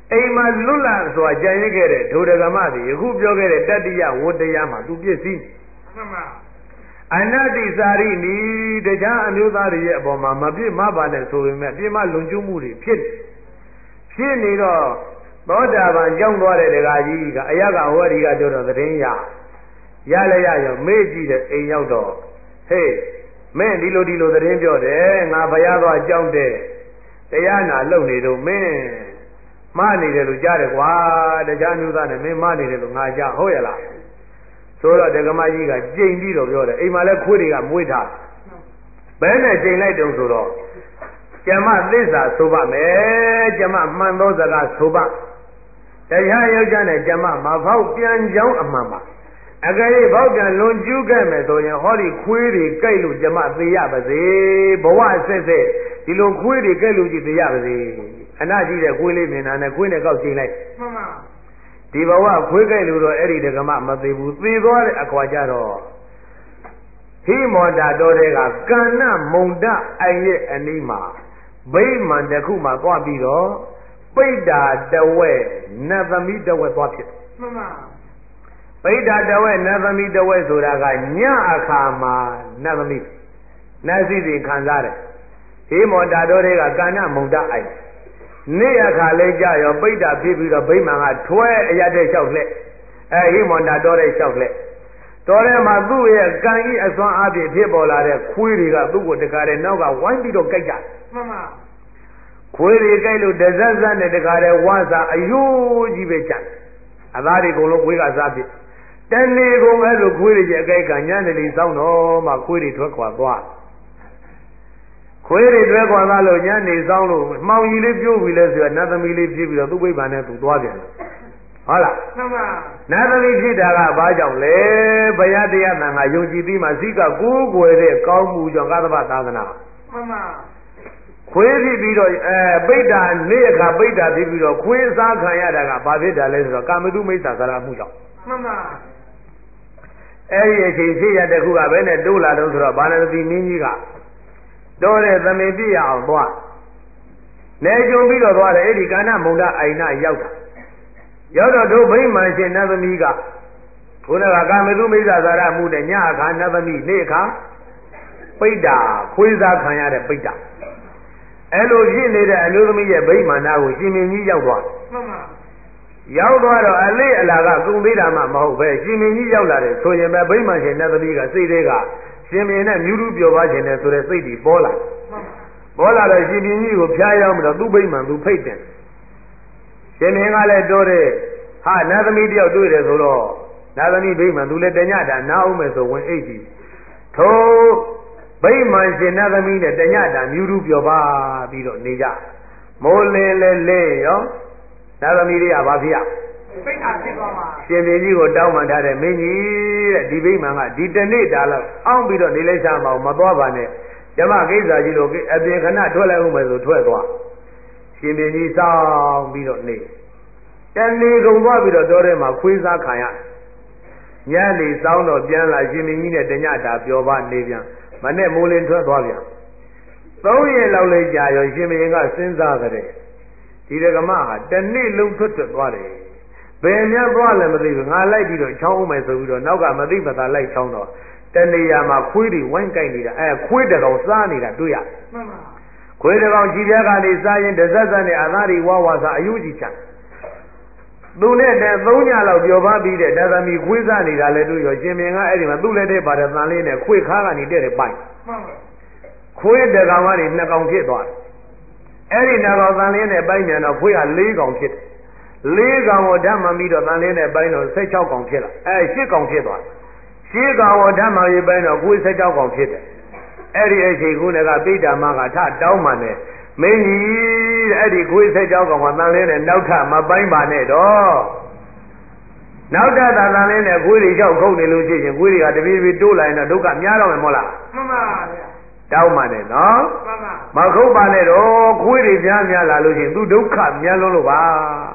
အိမ်မှာလွတ်လပ်စွာကြံရခဲ့တဲ့ဒုဒကမသည်ယခုပြောခဲ့တဲ့တတ္တိယဝတ္တရားမှာသူပြည့်စည်မှန်ပါအနတ္တိစာရိနီတရားအမျိုးသားတွေရဲ့အပေါ်မှာမပြည့်မပါနဲ့ဆိုပေမဲ့ပြည့်မလွန်ကျူးမှုတွေဖြစ်ဖြစ်နေတော့သောတာပန်ကြောင်းသွားတဲ့ဒကာကြီးကအယကဟောဒီကပြောတော့သတင်းရရလဲရရောမေ့ကြည့်တဲ့အိမ်ရောက်တော့ဟေးမင်းဒီလိုဒီလိုသတင်းပြောတယ်ငါဘုရားသွားကြောင်းတဲ့တရားနာလုံနေတော့မင်းမနေတယ်လို့ကြားတယ်ကွာတရားမျိုးသားနဲ့မင်းမနေတယ်လို့ငါကြားဟုတ်ရလားဆိုတော့ဒကမကြီးကကြိမ်ပြီးတော့ပြောတယ်အိမ်မှာလဲခွေးတွေကမွေးထားဘယ်နဲ့ကြိမ်လိုက်တုံဆိုတော့ကျမသစ္စာဆိုပါမယ်ကျမမှန်သောစကားဆိုပါတရားယောက်ျားနဲ့ကျမမဖောက်ပြန်ကြောင်းအမှန်ပါအကယ်၍ဘောက်ပြန်လွန်ကျူးခဲ့မယ်ဆိုရင်ဟောဒီခွေးတွေကြိုက်လို့ကျမသေရပါစေဘဝဆက်ဆက်ဒီလိုခွေးတွေကြိုက်လို့ကြည့်သေရပါစေအနာကြည့်တဲ့ခွေးလေးမြင်တာနဲ့ခွေးနဲ့ကောက်ချိန်လိုက်မှန်ပါဒီဘဝခွေးကြိုက်လို့တော့အဲ့ဒီဒကမမသေးဘူးသေသွားတဲ့အကွာကြတော့ဟိမောတာတော်တဲ့ကကန္နမုံဒအိုင်ရဲ့အနီးမှာဗိမာန်တစ်ခုမှသွားပြီးတော့ပိဋ္ဌာတဝဲနတ်သမီးတဝဲသွားဖြစ်မှန်ပါပိဋ္ဌာတဝဲနတ်သမီးတဝဲဆိုတာကညအခါမှာနတ်သမီးနတ်စီစဉ်ခံစားတယ်ဟိမောတာတော်တွေကကန္နမုံဒအိုင်နေ့အခါလေးကြရောပိဋ္ဌာဖြစ်ပြီးတော့ဗိမာန်ကထွဲအရတဲ့လျှောက်လက်အဲဟိမောတာတော်တဲ့လျှောက်လက်တော်ထဲမှာသူ့ရဲ့ကံကြီးအစွမ်းအပြည့်ဖြစ်ပေါ်လာတဲ့ခွေးတွေကသူ့ကိုတခါတည်းနောက်ကဝိုင်းပြီးတော့ကြိုက်ကြမှန်ပါခွေးတွေကြိုက်လို့တဇက်ဇက်နဲ့တခါတည်းဝါစာအယိုးကြီးပဲကြတယ်အသားတွေအကုန်လုံးခွေးကစားဖြစ်တဏီကုန်အဲ့လိုခွေးတွေရဲ့အကြိုက်ကညနေလေးစောင်းတော့မှခွေးတွေထွက်ခွာသွားခွေးတွေထွက်ခွာသွားလို့ညနေစောင်းလို့မှောင်ကြီးလေးပြိုးပြီလဲဆိုတော့နတ်သမီးလေးဖြစ်ပြီးတော့သူ့ဘိဗာန်နဲ့သူသွားပြန်တယ်ဟုတ်လားမှန်ပါနတ်သမီးဖြစ်တာကဘာကြောင့်လဲဘုရားတရားသံဃာယုံကြည်ပြီးမှစိကကိုးကွယ်တဲ့ကောင်းမှုကြောင့်ကာသဗသာသနာမှန်ပါခွေးဖြစ်ပြီးတော့အဲပိဋ္ဌာနေ့အခါပိဋ္ဌာဖြစ်ပြီးတော့ခွေးစားခံရတာကဘာဖြစ်တာလဲဆိုတော့ကာမတုမိစ္ဆာသရမှုကြောင့်မှန်ပါအဲ့ဒီအချိန်ဖြစ်ရတဲ့ခုကဘယ်နဲ့တိုးလာတော့ဆိုတော့ဗာဏသီမင်းကြီးကတော်တဲ့သမင်ပြည့်ရအောင်သွားနေကြုံပြီးတော့သွားတယ်အဲ့ဒီကာဏမုံဒအိုင်နာရောက်တာရောက်တော့တို့ဗိမာန်ရှင်နတ်သမီးကဘုရားကကာမတုမိစ္ဆာသရမှုနဲ့ညအခါနတ်သမီးနေ့အခါပိဋ္ဌာခွေးစားခံရတဲ့ပိဋ္ဌာအဲ့လိုဖြစ်နေတဲ့အမျိုးသမီးရဲ့ဗိမာန်သားကိုရှင်မင်းကြီးရောက်သွားမှန်ပါရောက်သွားတော့အလေးအလာကကုံသေးတာမှမဟုတ်ပဲရှင်မင်းကြီးရောက်လာတယ်ဆိုရင်ပဲဗိမာန်ရှင်နတ်သမီးကစိတ်တွေကရှင်မင်းနဲ့မြူးတူပြောပါခြင်းနဲ့ဆိုတဲ့စိတ်တွေပေါ်လာပေါ်လာတော့ရှင်မင်းကြီးကိုဖျားရောက်ပြီးတော့သူ့ဗိမာန်သူဖိတ်တယ်ရှင်မင်းကလည်းတိုးတဲ့ဟာနတ်သမီးတယောက်တွေ့တယ်ဆိုတော့နတ်သမီးဗိမာန်သူလည်းတညတာနားအောင်မယ်ဆိုဝင်အိတ်ကြီးထိုးဗိမာန်ရှင်နတ်သမီးနဲ့တညတာမြူးတူပြောပါပြီးတော့နေကြမိုးလင်းလဲလဲရောနတ်သမီးတွေကဘာဖြစ်ရပိဋ္ဌာဖြစ်သွားမှာရှင်မင်းကြီးကိုတောင်းပန်ထားတယ်မင်းကြီးတဲ့ဒီဗိမာန်ကဒီတနေ့တာလောက်အောင်းပြီးတော့နေလိုက်စားမအောင်မသွားပါနဲ့ဓမ္မကိစ္စကြီးလို့အပြင်ခဏထွက်လိုက်ဦးမယ်ဆိုထွက်သွားရှင်မင်းကြီးစောင်းပြီးတော့နေတနေ့ကုန်သွားပြီးတော့တောထဲမှာခွေးစားခံရညနေစောင်းတော့ပြန်လာရှင်မင်းကြီးနဲ့တညတာပြောပါနေပြန်မနဲ့မိုးလင်းထွက်သွားပြန်သုံးရက်လောက်လေးကြာရောရှင်မင်းကစဉ်းစားကြတယ်ဒီဒကမဟာတနေ့လုံးထွက်ထွက်သွားတယ်ဘယ်များသွားလဲမသိဘူးငါလိုက်ပြီးတော့ချောင်းအောင်မယ်ဆိုပြီးတော့နောက်ကမသိမသာလိုက်ချောင်းတော့တနေရာမှာခွေးတွေဝိုင်းကြိုက်နေတာအဲခွေးတကောင်စားနေတာတွေ့ရမှန်ပါခွေးတကောင်ကြည်ပြားကနေစားရင်တဇက်ဇက်နဲ့အသားတွေဝါဝါစားအယုကြီးချသူနဲ့တည်းသုံးညလောက်ပြောပါပြီးတဲ့ဒါသမီခွေးစားနေတာလဲတွေ့ရောရှင်မင်းကအဲ့ဒီမှာသူ့လက်ထဲပါတဲ့တန်လေးနဲ့ခွေးခါးကနေတဲ့တဲ့ပိုက်မှန်ပါခွေးတကောင်ကနေနှစ်ကောင်ဖြစ်သွားတယ်အဲ့ဒီနှစ်ကောင်တန်လေးနဲ့ပိုက်မြန်တော့ခွေးကလေးကောင်ဖြစ်တယ်လေးကောင်ကိုဓမ္မပြီးတော့တန်လေးနဲ့ပိုင်းတော့၁၆ကောင်ဖြစ်လာအဲ၈ကောင်ဖြစ်သွားရှင်းကောင်ကိုဓမ္မပြီးပိုင်းတော့ကိုယ်၁၆ကောင်ဖြစ်တယ်အဲ့ဒီအချိန်ခုနကပိဋ္ဌာမကထတောင်းမှန်တယ်မင်းကြီးအဲ့ဒီကိုယ်၁၆ကောင်ကတန်လေးနဲ့နောက်ထမပိုင်းပါနဲ့တော့နောက်ထသာတန်လေးနဲ့ကိုယ်တွေလျှောက်ခုတ်နေလို့ရှိရင်ကိုယ်တွေကတပြေးပြေးတိုးလာရင်တော့ဒုက္ခများတော့မယ်မဟုတ်လားမှန်ပါဗျာတောင်းမှန်တယ်နော်မှန်ပါမခုတ်ပါနဲ့တော့ခွေးတွေများများလာလို့ရှိရင်သူဒုက္ခများလုံးလို့ပါ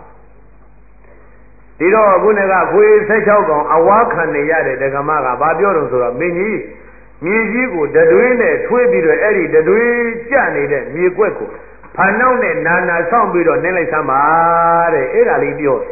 ဒီတော့ခုနကခွေး၁၆ကောင်အဝါခံနေရတဲ့ဒကမကဘာပြောတော့ဆိုတော့မင်းကြီးမြေကြီးကိုတတွေးနဲ့ထွေးပြီးတော့အဲ့ဒီတတွေးကြနေတဲ့မြေကွက်ကိုဖန်နောက်နဲ့နာနာဆောင်ပြီးတော့နင်းလိုက်စမ်းပါတဲ့အဲ့ဒါလေးပြော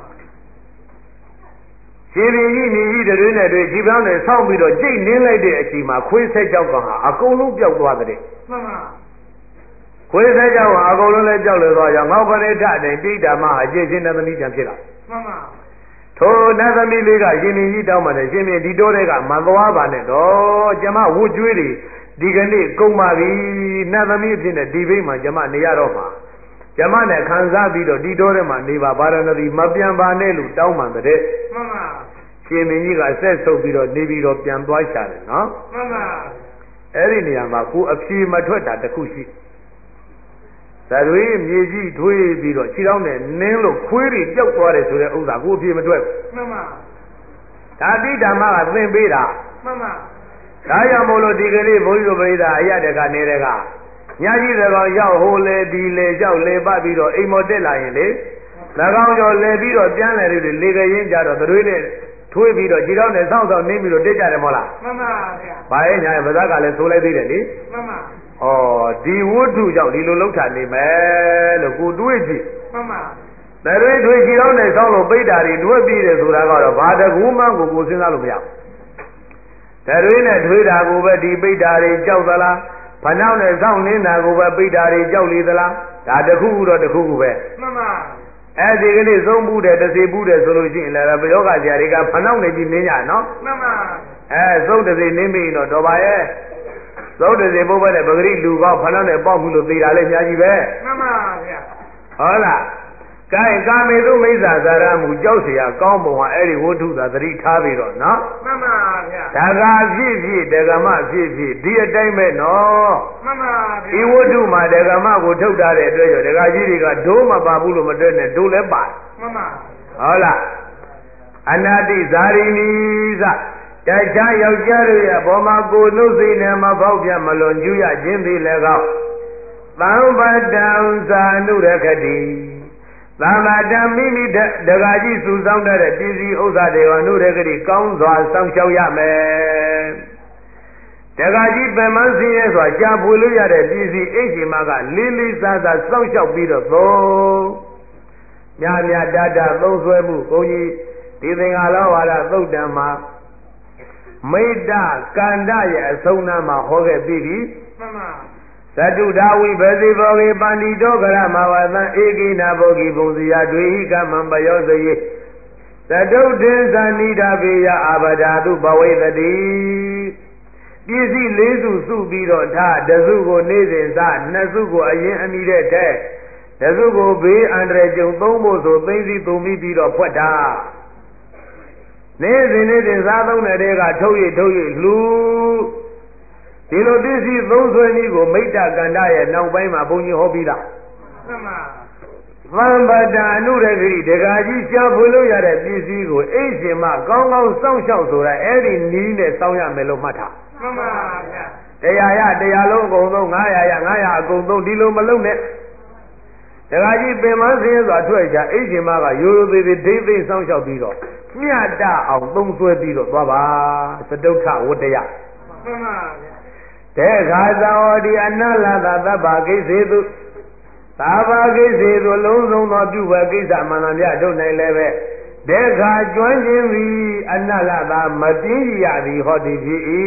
ရှင်ဘီကြီးနေကြီးတွေနဲ့တွေ့ဒီပေါင်းနဲ့ဆောင်းပြီးတော့ကြိတ်နင်းလိုက်တဲ့အချိန်မှာခွေးဆက်ကြောက်ကောင်ဟာအကုန်လုံးပျောက်သွားတဲ့မှန်ပါခွေးဆက်ကြောက်ဟာအကုန်လုံးလည်းပျောက်လေသွားကြောင့်ငေါပရိထအတိုင်းတိဓမ္မအကျင့်ချင်းနတ်သမီးပြန်ဖြစ်လာမှန်ပါထိုနတ်သမီးလေးကရှင်ဘီကြီးတောင်းပါတယ်ရှင်ဘီဒီတိုးတွေကမသွားပါနဲ့တော့ကျမဝှကျွေးတွေဒီကနေ့ကုန်ပါပြီနတ်သမီးဖြစ်တဲ့ဒီဘိတ်မှာကျမနေရတော့မှာကျမနဲ့ခံစားပြီးတော့ဒီတိုးထဲမှာနေပါဗာရဏသီမပြန်ပါနဲ့လို့တောင်းပန်တဲ့မှန်ပါရှင်မင်းကြီးကဆက်ဆုပ်ပြီးတော့နေပြီးတော့ပြန်သွားချတယ်နော်မှန်ပါအဲ့ဒီနေရာမှာကိုအဖြေမထွက်တာတခုရှိသရွေးမြေကြီးထွေးပြီးတော့ခြေထောက်နဲ့နင်းလို့ခွေးတွေပျောက်သွားတယ်ဆိုတဲ့ဥစ္စာကိုအဖြေမထွက်ဘူးမှန်ပါဒါတိဓမ္မကသင်ပေးတာမှန်ပါဒါကြောင့်မို့လို့ဒီကနေ့ဘုန်းကြီးတို့ပရိသတ်အရတကနေတဲ့ကညာကြီးတကောင်ရောက်ဟိုလေဒီလေရောက်လေပတ်ပြီးတော့အိမ်မော်တက်လာရင်လေ၎င်းကျော်လေပြီးတော့ပြန်လေတွေလေကရင်ကြတော့သရွေးနဲ့ထွေးပြီးတော့ခြေထောက်နဲ့စောင့်စောင့်နင်းပြီးတော့တက်ကြတယ်မဟုတ်လားမှန်ပါဗျာဘာရဲ့ညာရဲ့ဗဇက်ကလည်းဆိုးလိုက်သေးတယ်လေမှန်ပါဩဒီဝတ္ထုကြောင့်ဒီလိုလောက်တာနေမယ်လို့ကိုတွေးကြည့်မှန်ပါသရွေးထွေးခြေထောက်နဲ့စောင့်လို့ပိတ်တာတွေတွဲပြီးတယ်ဆိုတာကတော့ဘာတကူမှကိုကိုစဉ်းစားလို့မရဘူးသရွေးနဲ့ထွေးတာကိုပဲဒီပိတ်တာတွေကြောက်သလားဖဏောက်နဲ့စောင့်နေတာကိုပဲပိတ်တာတွေကြောက်လေသလားဒါတခုခုတော့တခုခုပဲမှန်ပါအဲဒီကနေ့သုံးဘူးတဲ့တစ်စီဘူးတဲ့ဆိုလို့ရှိရင်လည်းဘယောဂဆရာတွေကဖဏောက်နေကြီးနင်းကြနော်မှန်ပါအဲသုံးတစ်စီနင်းပြီးတော့တော်ပါရဲ့သုံးတစ်စီဘုဘနဲ့ပဂရိလူကောက်ဖဏောက်နဲ့ပေါက်မှုလို့သေတာလည်းအများကြီးပဲမှန်ပါဗျာဟုတ်လားကဲကာမေတုမိစ္ဆာဇာရမှုကြောက်เสียကောင်းပုံဟာအဲ့ဒီဝတ္ထုသာသတိထားပြီးတော့နော်မှန်ပါဗျာဒါကဖြစ်ဖြစ်ဒဂမဖြစ်ဖြစ်ဒီအတိုင်းပဲနော်မှန်ပါဗျာဒီဝတ္ထုမှာဒဂမကိုထုတ်ထားတဲ့အတွက်ကြောင့်ဒကာကြီးတွေကဒိုးမပါဘူးလို့မတွက်နဲ့ဒိုးလည်းပါမှန်ပါဟုတ်လားအနာတိဇာရိနီသတခြားယောက်ျားတို့ရဲ့ဘောမှာကိုနှုတ်စိတ်နဲ့မဖောက်ပြမလွန်ကျူးရခြင်းသည်လည်းကောင်းသံပတံသာနုရခတိသမ္မာတံမိမိတဂါကြီးစုဆောင်တဲ့ပစ္စည်းဥစ္စာတွေအနုရဂတိကောင်းစွာစောင့်ရှောက်ရမယ်တဂါကြီးပင်မဆင်းရဲစွာရှားဖွေလို့ရတဲ့ပစ္စည်းအိတ်ရှင်မကလေးလေးစားစားစောင့်ရှောက်ပြီးတော့သုံးများများတတသုံးဆွဲမှုဘုန်းကြီးဒီသင်္ဃာလောဝါဒသုတ်တံမှာမိတ္တကန္တရဲ့အဆုံးနာမှာဟောခဲ့ပြီးပြီမှန်ပါသတုဓာဝိဘဇိဘောဂေပန္တိတောကရမဝသံဧကိနာဘောဂိဘုံစီယဒွေဟိကမံပယောစယေသတုထေသဏိဒဘေယအာဘဒာတုဘဝေတတိပစ္စည်းလေးစုစုပြီးတော့ထားတစုကိုနေစဉ်စားနှစ်စုကိုအရင်အမိတဲ့ထဲတစုကိုဘေးအန္တရာယ်ကြုံသုံးဖို့ဆိုသိသိသုံးပြီးပြီးတော့ဖွက်တာနေစဉ်နေစဉ်စားသုံးတဲ့တဲကထုတ်ရထုတ်ရလူဒီလိုပစ္စည်းသုံးဆွဲနည်းကိုမိတ္တကန္တရဲ့နောက်ပိုင်းမှာဘုန်းကြီးဟောပြီးလားမှန်ပါသံပတံအနုရဂိဒကာကြီးရှားဖွေလို့ရတဲ့ပစ္စည်းကိုအိတ်ရှင်မကောင်းကောင်းစောင့်ရှောက်ဆိုတာအဲ့ဒီနီးနဲ့စောင့်ရမယ်လို့မှတ်ထားမှန်ပါဗျာတရားရတရားလုံးအကုန်သုံးငါးရာရငါးရာအကုန်သုံးဒီလိုမလုပ်နဲ့ဒကာကြီးပင်မဆင်းရဲစွာထွက်ချအိတ်ရှင်မကရိုးရိုးသေးသေးဒိမ့်သိမ့်စောင့်ရှောက်ပြီးတော့မြတ်တအောင်သုံးဆွဲပြီးတော့သွားပါသတုထဝတ္တယမှန်ပါဗျာတေခာသဝတိအနလသသဗ္ဗကိစ္စေတုသာဘာကိစ္စေတုလုံးစုံသောပြုဝဲကိစ္စမှန်သမျှတို့နိုင်လည်းပဲတေခာကျွမ်းခြင်းသည်အနလသာမပြင်းရသည်ဟောသည်ဖြစ်၏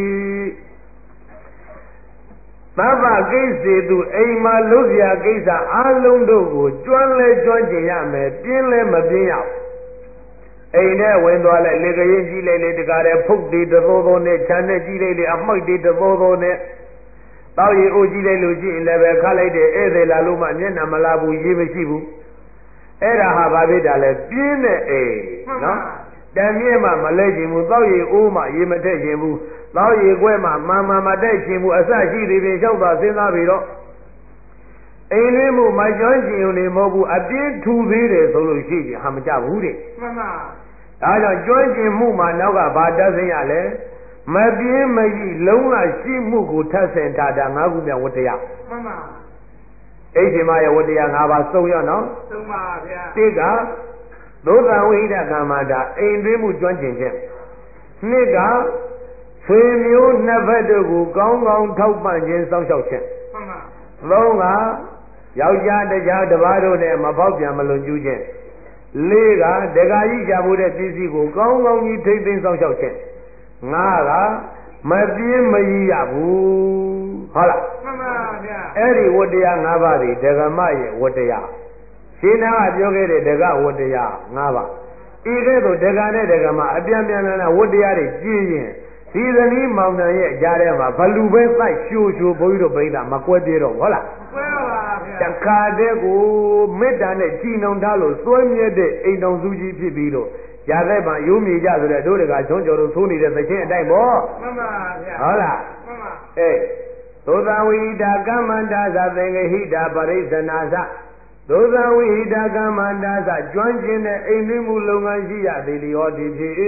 သဗ္ဗကိစ္စေတုအိမ်မှာလုံးစရာကိစ္စအလုံးတို့ကိုကျွမ်းလဲကျွမ်းကျင်ရမယ်ပြင်းလဲမပြင်းရဘူးအိမ်ထဲဝင်သွားလိုက်လေကရင်ကြီးလိုက်လေတကားတဲ့ဖုတ်တွေတသောသောနဲ့ခြံနဲ့ကြီးလိုက်လေအမှိုက်တွေတသောသောနဲ့တောက်ရီအိုကြီးလိုက်လို့ရှိရင်လည်းပဲခါလိုက်တဲ့ဧည့်သည်လာလို့မှမျက်နှာမလာဘူးရေးမရှိဘူးအဲ့ဒါဟာဘာဖြစ်တာလဲပြင်းတဲ့အိမ်နော်တံမြင့်မှမလဲခြင်းဘူးတောက်ရီအိုးမှရေမထက်ခြင်းဘူးတောက်ရီခွဲမှမန်မှမတိုက်ခြင်းဘူးအစရှိသည်ဖြင့်လျှောက်သာစဉ်းစားပြီးတော့အိမ်လေးမှုမကျွမ်းကျင်ုံနေမဟုတ်ဘူးအပြင်းထူသေးတယ်ဆိုလို့ရှိရင်ဟာမကြဘူးတဲ့မှန်ပါဒါကြောင့်ကျွမ်းကျင်မှုမှာနောက်ကဘာတတ်စင်ရလဲမပြင်းမကြီးလုံးလာရှိမှုကိုထပ်ဆင်ထားတာငါးခုမြောက်ဝတ္တရားမှန်ပါအိဋ္ဌိမရဲ့ဝတ္တရားငါးပါးစုံရနော်စုံပါဗျာတိကသုဒ္ဓဝိဟိတကမ္မတာအိမ်သွင်းမှုကျွမ်းကျင်ခြင်းနှစ်ကဆွေမျိုးနှစ်ဖက်တို့ကိုကောင်းကောင်းထောက်ပံ့ခြင်းစောင့်ရှောက်ခြင်းမှန်ပါသုံးကယောက်ျားတရားတစ်ပါးတို့နဲ့မပေါက်ပြန်မလွန်ကျူးခြင်းလေးကဒကာကြီးကြဖို့တဲ့ပစ္စည်းကိုကောင်းကောင်းကြီးထိမ့်သိမ်းဆောင်ရှောက်ခြင်းငါကမပြင်းမရရဘူးဟုတ်လားမှန်ပါဗျာအဲ့ဒီဝတ္တရား၅ပါးဒီဒဂမရဲ့ဝတ္တရားရှင်းနာကပြောခဲ့တဲ့ဒဂဝတ္တရား၅ပါးဤကဲ့သို့ဒဂနဲ့ဒဂမအပြန်ပြန်လာဝတ္တရားတွေကြည့်ရင်ဒီသနီးမောင်နှံရဲ့ကြားထဲမှာဘလူပဲစိုက်ရှိုးရှိုးဘုန်းကြီးတို့ပြိဿမကွဲပြေတော့ဟုတ်လားမကွဲပါဗျာတခါတည်းကိုမေတ္တာနဲ့ကြည်နှုံထားလို့စွဲမြဲတဲ့အိမ်တော်စုကြီးဖြစ်ပြီးတော့ရတဲ့ဗံရိုးမြေကြဆိုတဲ့တို့တကချွန်းကျော်တို့သိုးနေတဲ့သချင်းအတိုင်းပေါ့မှန်ပါဗျာဟုတ်လားမှန်ပါအေးသုသဝိဟိတာကမ္မန္တာသသင်္ဂဟိတာပရိစ္ဆနာသသုသဝိဟိတာကမ္မန္တာသကျွမ်းကျင်တဲ့အိမ်တွင်းမှုလုပ်ငန်းရှိရသေးလျောဒီဖြစ်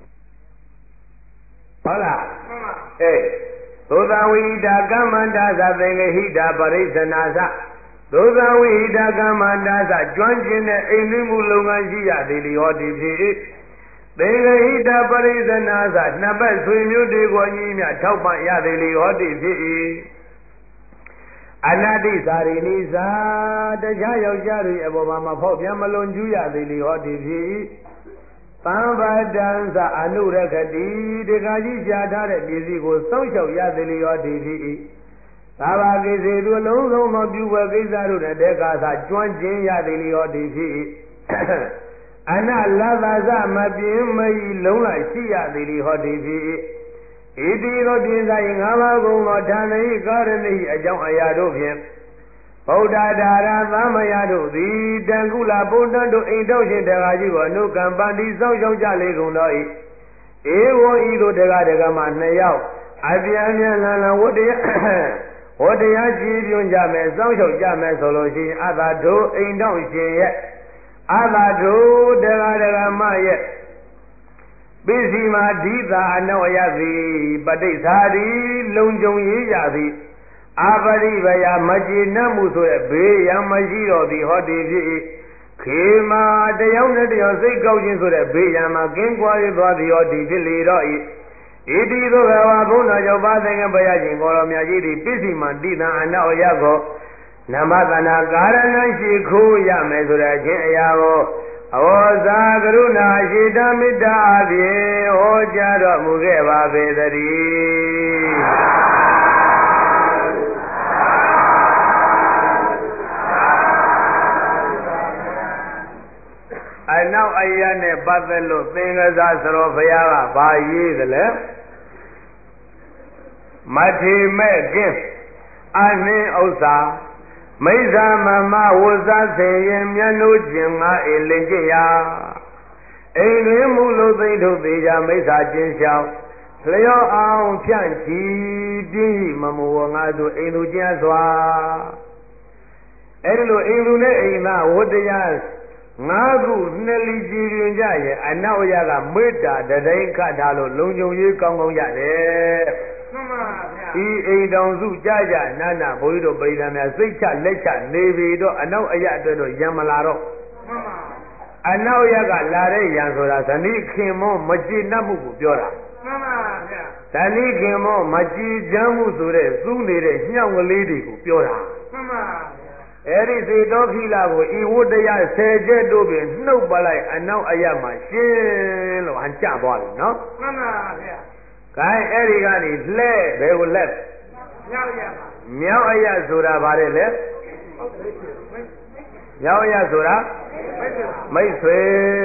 ဟုတ်လားမှန်ပါအေးသုသဝိဟိတာကမ္မန္တာသသင်္ဂဟိတာပရိစ္ဆနာသသုသဝိဟိတာကမ္မန္တာသကျွမ်းကျင်တဲ့အိမ်တွင်းမှုလုပ်ငန်းရှိရသေးလျောဒီဖြစ်သင်္ဂဟိတာပရိသနာသနှစ်ပတ်ဆွေမျိုးတွေကိုအကြီးမြထောက်ပံ့ရသေးလေဟောတိဖြစ်၏အနတ္တိသာရိနိသာတရားယောက်ျားတွေအပေါ်မှာမဖောက်ပြန်မလွန်ကျူးရသေးလေဟောတိဖြစ်၏သံဗဒံသအနုရခတိဒကာကြီးရှားထားတဲ့ပစ္စည်းကိုစောင့်ရှောက်ရသေးလေဟောတိဖြစ်၏သာဘာကိစေသူအလုံးစုံမပြုဝဲကိစ္စတို့နဲ့တေကာသာကျွမ်းကျင်ရသေးလေဟောတိဖြစ်၏အနလဘဇမပြင်းမီလုံးလိုက်ရှိရသည်လေဟောဒီဖြစ်ဣတိသောပြင်းဆိုင်ငါးပါးကုံသောဌာနိကာရဏိအကြောင်းအရာတို့ဖြင့်ဗုဒ္ဓဒါရသမယတို့သည်တန်ကုလဗုဒ္ဓတို့အိမ်တော်ရှင်တရားကြီးကိုအနုကံပန္တိစောင့်ရှောက်ကြလေကုန်သောဤဧဝံဤသို့တရားတကမှနှစ်ယောက်အပြန်ပြန်လန်လန်ဝတ္တရားဝတ္တရားကြည်ပြွန်ကြမယ်စောင့်ရှောက်ကြမယ်ဆိုလို့ရှိရင်အသာတို့အိမ်တော်ရှင်ရဲ့အဘဒုတရားဒဂမရဲ့ပစ္စည်းမှာဓိတာအနောယသည်ပဋိစ္ဆာတိလုံခြုံရေးရသည်အပရိဗယမကျေနပ်မှုဆိုတဲ့ဘေးရန်မရှိတော့သည်ဟောဒီဖြစ်၏ခေမာတယောက်နဲ့တယောက်စိတ်ကောက်ခြင်းဆိုတဲ့ဘေးရန်မှာကင်းကွာရသွားသည်ဟောဒီဖြစ်လေတော့၏ဣတိသောဘဝဘုန်းတော်ကြောင့်ပါသင်္ကဘုရားရှင်ကိုရောမြတ်ကြီးသည်ပစ္စည်းမှာဓိတာအနောယကိုနမတနာကာရဏရှိခိုးရမယ်ဆိုတဲ့အချင်းအရာကိုအဝေါဇာကရုဏာရှိတမေတ္တာအပြင်ဟောကြားတော်မူခဲ့ပါပေသတည်းအနောက်အယနဲ့ပတ်သက်လို့သင်္ကစားစရောဘုရားကဘာရေးသလဲမထေမဲ့ကင်းအနှင်းဥစ္စာမိစ္ဆာမမဝဇ္ဇသေရင်မျက်နှိုးကျင်ငါအေလင်ကျင်ရာအိမ်တွင်မူလို့သိမ့်ထုတ်သေးကြမိစ္ဆာကျင်ရှောင်းလျောအောင်ဖြန့်ချီပြင်းဤမမိုးငါတို့အိမ်သူကျန်းစွာအဲ့ဒီလိုအိမ်သူနဲ့အိမ်သားဝတ္တရားငါးခုနှစ်လီကြည်ရင်ကြရဲ့အနောက်ရကမေတ္တာတတိုင်းခတ်ထားလို့လုံခြုံရေးကောင်းကောင်းရတယ်မှန်ပါဗျာဒီအိမ်တောင်စုကြကြနာနာဘုန်းကြီးတို့ပြည်သားများစိတ်ချလက်ချနေပြီတော့အနောက်အရအတွက်တော့ရံမလာတော့မှန်ပါအနောက်ရကလာတဲ့ရံဆိုတာဇနီးခင်မောမကြည်နှပ်မှုကိုပြောတာမှန်ပါဗျာဇနီးခင်မောမကြည်ချမ်းမှုဆိုတဲ့သူ့နေတဲ့ညှောင်းကလေးတွေကိုပြောတာမှန်ပါအဲ့ဒီစေတောခိလကိုဤဝတ္တရားဆယ်ချက်တို့ပြင်နှုတ်ပလိုက်အနောက်အရမှာရှင်းလို့ဟန်ကြသွားပြီနော်မှန်ပါဗျာခိုင်းအဲ့ဒီကနေလှဲဘယ်ကိုလက်မြောက်ရမြောက်အရဆိုတာဗါတယ်လေမြောက်အရဆိုတာမိတ်ဆွေ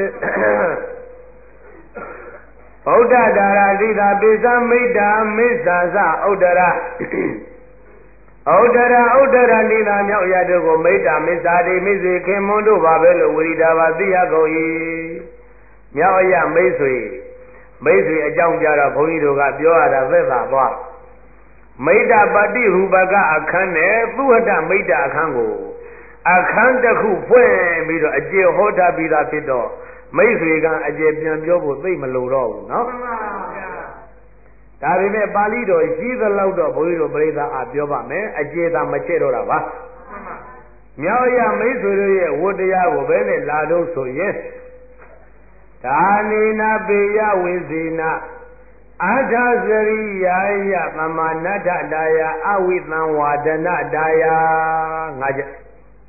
ဗုဒ္ဓဒါရာတိသာပိသမိတ္တာမိစ္ဆာသဥဒ္ဒရာဥဒ္ဒရာဥဒ္ဒရာနိသာမြောက်ရတို့ကိုမိတ္တာမစ္ဆာတိမိစေခင်မွန်းတို့ပါပဲလို့ဝိရိဒါဘာသိရကုန်၏မြောက်အရမိတ်ဆွေမိတ်ဆွေအကြောင်းကြတော့ဘုန်းကြီးတို့ကပြောရတာသက်သာသွားမိတ္တပတိရူပကအခန်းနဲ့သုဟတမိတ္တအခန်းကိုအခန်းတစ်ခုဖွင့်ပြီးတော့အကျေဟောထားပြီးသားဖြစ်တော့မိတ်ဆွေကအကျေပြန်ပြောဖို့သိမလို့တော့ဘူးနော်မှန်ပါဗျာဒါပေမဲ့ပါဠိတော်ရှိသလောက်တော့ဘုန်းကြီးတို့ပြိဿအားပြောပါမယ်အကျေသာမချဲ့တော့တာပါမှန်ပါမြောက်ရမိတ်ဆွေတို့ရဲ့ဝတ္တရားကိုပဲနဲ့လာတော့ဆိုရင်ဒါနေနာပေယဝိဇေနအာထဇရိယာယသမနတ္ထတာယအဝိသံဝါဒနာတာယငါကြ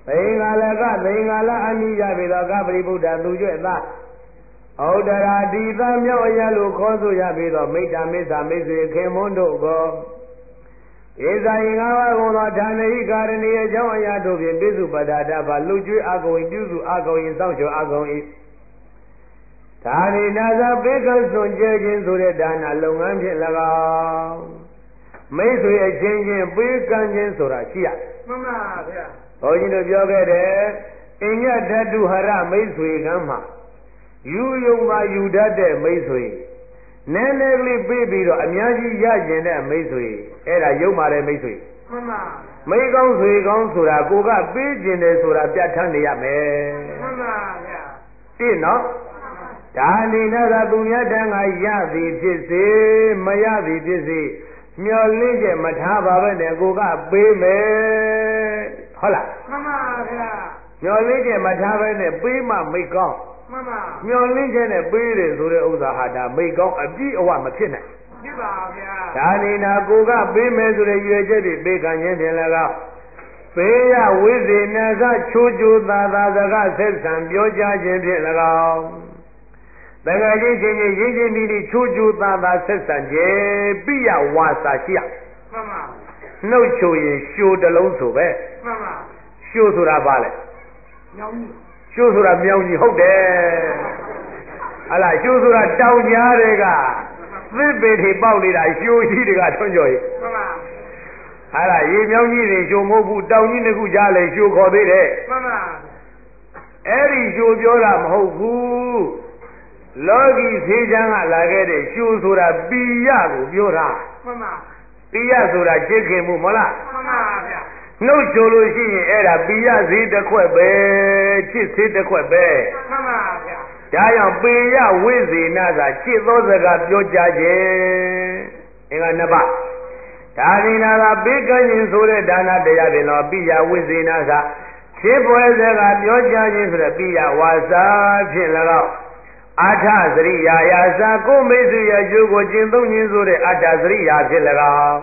သင်္ဃာလကသင်္ဃာလအမိရပြီသောကပရိဗုဒ္ဓသူကျွဲ့သားဩဒရာတိသမြောက်အရလို့ခေါ်ဆိုရပြီသောမိတ္တမိစ္ဆာမိတ်ဆွေခင်မွန်းတို့ကိုဧဇာယင်္ဂါဝကုံသောဌာနဟိကာရဏီအကြောင်းအရာတို့ဖြင့်ပိစုပဒတာပါလူကျွေးအကုန်ပြုစုအကုန်စောင့်ရှောက်အကုန်၏ဒါရိနာဇပေကစွန်ကျဲခြင်းဆိုတဲ့ဒါနလုပ်ငန်းဖြင့်၎င်းမိတ်ဆွေအချင်းချင်းပေးကမ်းခြင်းဆိုတာရှိရမှန်ပါဗျာဘုန်းကြီးတို့ပြောခဲ့တယ်အညဓာတုဟရမိတ်ဆွေကမ်းမှာယူယုံပါယူတတ်တဲ့မိတ်ဆွေနည်းနည်းကလေးပေးပြီးတော့အများကြီးရကျင်တဲ့မိတ်ဆွေအဲ့ဒါယုံပါတယ်မိတ်ဆွေမှန်ပါမိကောင်းဆွေကောင်းဆိုတာကိုကပေးကျင်တယ်ဆိုတာပြတ်ထန်းနေရမယ်မှန်ပါဗျာသိနော်ဒါနိနာကသူများတန်းကရသည်ဖြစ်စေမရသည်ဖြစ်စေမျောလင်းချက်မထားပါပဲနဲ့ကိုကပေးမယ်ဟုတ်လားမှန်ပါဗျာမျောလင်းချက်မထားပဲနဲ့ပေးမှမိကောင်းမှန်ပါမျောလင်းချက်နဲ့ပေးတယ်ဆိုတဲ့ဥစ္စာဟာဒါမိကောင်းအပြည့်အဝမဖြစ်နိုင်ဖြစ်ပါဗျာဒါနိနာကိုကပေးမယ်ဆိုတဲ့ရွေချက်တွေပေးခံခြင်းဖြင့်လည်းကောင်းပေယဝိဇေနကချိုးချိုးသာသာစကားဆက်ဆံပြောကြားခြင်းဖြင့်၎င်းတကယ်ကြီးချင်းချင်းရင်းချင်းပြီးချိုးချိုးသာသာဆက်ဆံခြင်းပိယဝါစာရှိရမှန်ပါနှုတ်ချိုရင်ရှိုးတလုံးဆိုပဲမှန်ပါရှိုးဆိုတာဘာလဲမြောင်းကြီးရှိုးဆိုတာမြောင်းကြီးဟုတ်တယ်ဟလာရှိုးဆိုတာတောင်ကြားတွေကသစ်ပေတွေပေါက်နေတာရှိုးကြီးတွေကထွန်းကြော်ကြီးမှန်ပါဟလာရေမြောင်းကြီးတွေရှိုးမဟုတ်ဘူးတောင်ကြီးတစ်ခုကြားလေရှိုးခေါ်သေးတယ်မှန်ပါအဲ့ဒီရှိုးပြောတာမဟုတ်ဘူးလောကီသေးချမ်းကလာခဲ့တဲ့ရှိုးဆိုတာပိယကိုပြောတာမှန်ပါပိယဆိုတာချစ်ခင်မှုမဟုတ်လားမှန်ပါဗျာနှုတ်ချိုလို့ရှိရင်အဲ့ဒါပိယဈေးတစ်ခွက်ပဲချစ်ဈေးတစ်ခွက်ပဲမှန်ပါဗျာဒါကြောင့်ပေယဝိဇေနသာချစ်သောစကားပြောကြခြင်းအင်္ဂါနှစ်ပါးဒါဒီနာကပေးကမ်းခြင်းဆိုတဲ့ဒါနတရားဖြင့်တော့ပိယဝိဇေနသာချစ်ပွဲစကားပြောကြခြင်းဆိုတဲ့ပိယဝါစာဖြင့်၎င်းအာထသရိယာယာစာကိုမိတ်ဆွေရဲ့အကျိုးကိုကျင့်သုံးခြင်းဆိုတဲ့အတ္တသရိယာဖြင့်၎င်း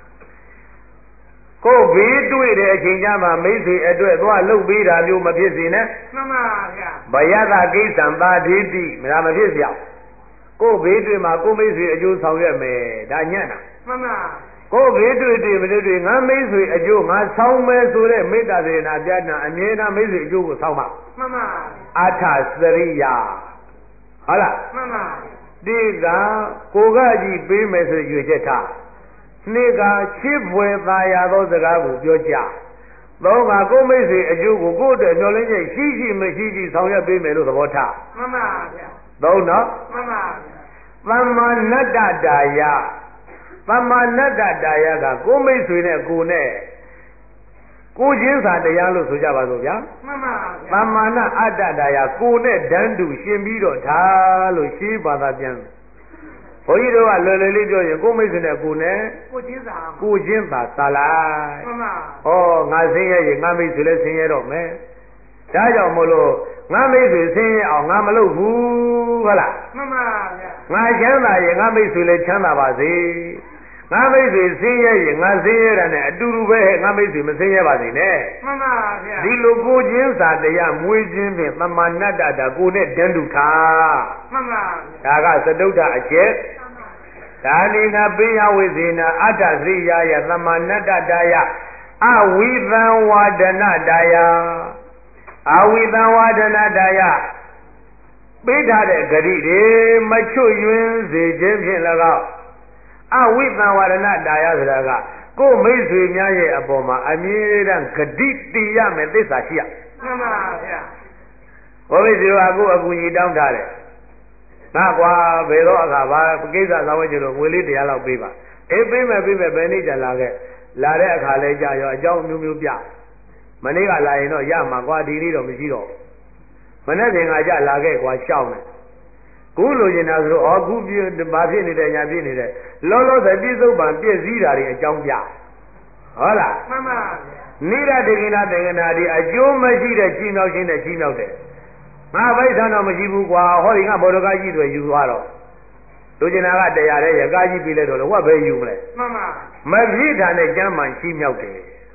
ကိုဘေးတွေ့တဲ့အချိန်ကျမှမိတ်ဆွေအတွက်သွားလှုပ်ပေးတာမျိုးမဖြစ်စေနဲ့မှန်ပါဗျာဘယတကိစ္စံပါဒိတိမလားမဖြစ်เสียကိုဘေးတွေ့မှာကိုမိတ်ဆွေအကျိုးဆောင်ရွက်မယ်ဒါညံ့တာမှန်ပါကိုဘေးတွေ့တွေ့မတွေ့တွေ့ငါမိတ်ဆွေအကျိုးငါဆောင်မယ်ဆိုတဲ့မေတ္တာစေနာပြတ်နာအမြဲတမ်းမိတ်ဆွေအကျိုးကိုဆောင်ပါမှန်ပါအာထသရိယာဟုတ်လားမှန်ပါဒီကကိုကကြီးပေးမယ်ဆိုရွေချက်ထားနှစ်ကချစ်ဖွယ်သာယာသောစကားကိုပြောကြသုံးကကိုမိတ်ဆွေအကျိုးကိုကိုယ့်အတွက်မျှော်လင့်ချက်ရှိရှိမရှိရှိဆောင်ရွက်ပေးမယ်လို့သဘောထားမှန်ပါဗျာသုံးနော်မှန်ပါသမ္မာနတ္တတာယသမ္မာနတ္တတာယကကိုမိတ်ဆွေနဲ့ကိုနဲ့ကိုချင်းစာတရားလို့ဆိုကြပါစို့ဗျာမှန်ပါဗျာသမ္မာနအတ္တတာယကိုနဲ့တန်းတူရှင်ပြီးတော့ထားလို့ရှင်းပါသာပြန်ဘုန်းကြီးတို့ကလွယ်လွယ်လေးပြောရင်ကိုမိတ်ဆွေနဲ့ကိုနဲ့ကိုချင်းစာကိုချင်းသာသာလိုက်မှန်ပါဩငါဆင်းရဲရင်ငါမိတ်ဆွေလည်းဆင်းရဲတော့မယ်ဒါကြောင့်မို့လို့ငါမိတ်ဆွေဆင်းရဲအောင်ငါမလုပ်ဘူးဟုတ်လားမှန်ပါဗျာငါချမ်းသာရင်ငါမိတ်ဆွေလည်းချမ်းသာပါစေငါမိတ်ဆွေဆင်းရဲရင်ငါဆင်းရဲတာနဲ့အတူတူပဲငါမိတ်ဆွေမဆင်းရဲပါစေနဲ့မှန်ပါဗျာဒီလိုကိုချင်းစာတရားမွေးခြင်းဖြင့်သမ္မာနတ္တတာကိုနဲ့တန်းတူထားမှန်ပါဒါကသတုဒ္ဓအကျက်ဒါနိနာပိယဝိဇေနအတ္တသရိယာယသမ္မာနတ္တတာယအဝိသံဝါဒနာတာယအဝိသံဝါဒနာတာယပေးထားတဲ့ဂရိတွေမချွတ်ယွင်းစေခြင်းဖြင့်၎င်းအဝိသံဝါဒနာတာယဆိုတာကကိုယ်မိတ်ဆွေများရဲ့အပေါ်မှာအမြဲတမ်းဂတိတည်ရမယ်သစ္စာရှိရမှန်ပါဗျာကိုယ်မိတ်ဆွေကကိုယ်အကူကြီးတောင်းထားတယ်ငါကွာဘယ်တော့အခါပါကိစ္စဆောင်ဝဲကျလို့ငွေလေးတရားလောက်ပေးပါအေးပေးမယ်ပေးမယ်ဘယ်နေ့ကျလာခဲ့လာတဲ့အခါလဲကြာရောအကြောင်းမျိုးမျိုးပြမနေ့ကလာရင်တော့ရမှာကွာဒီနေ့တော့မရှိတော့မနေ့ကငါကြလာခဲ့ကွာရှောင်းတယ်ခုလိုချင်တာဆိုတော့အော်ခုပြဘာဖြစ်နေတယ်ညာဖြစ်နေတယ်လောလောဆယ်ပြည့်စုံပံပြည့်စည်တာတွေအကြောင်းပြဟုတ်လားမှန်ပါနိရတေကိနာတေကနာဒီအကျိုးမရှိတဲ့ကြီးမြောက်ခြင်းနဲ့ကြီးမြောက်တယ်ငါဗိသံတော့မရှိဘူးကွာဟောဒီငါဘောရကားကြီးတွေယူသွားတော့လူကျင်နာကတရားတဲ့ရကားကြီးပြီးလဲတော့ဝက်ပဲယူမလဲမှန်ပါမပြည့်တာနဲ့ကျမ်းမှန်ရှိမြောက်တယ်ဟ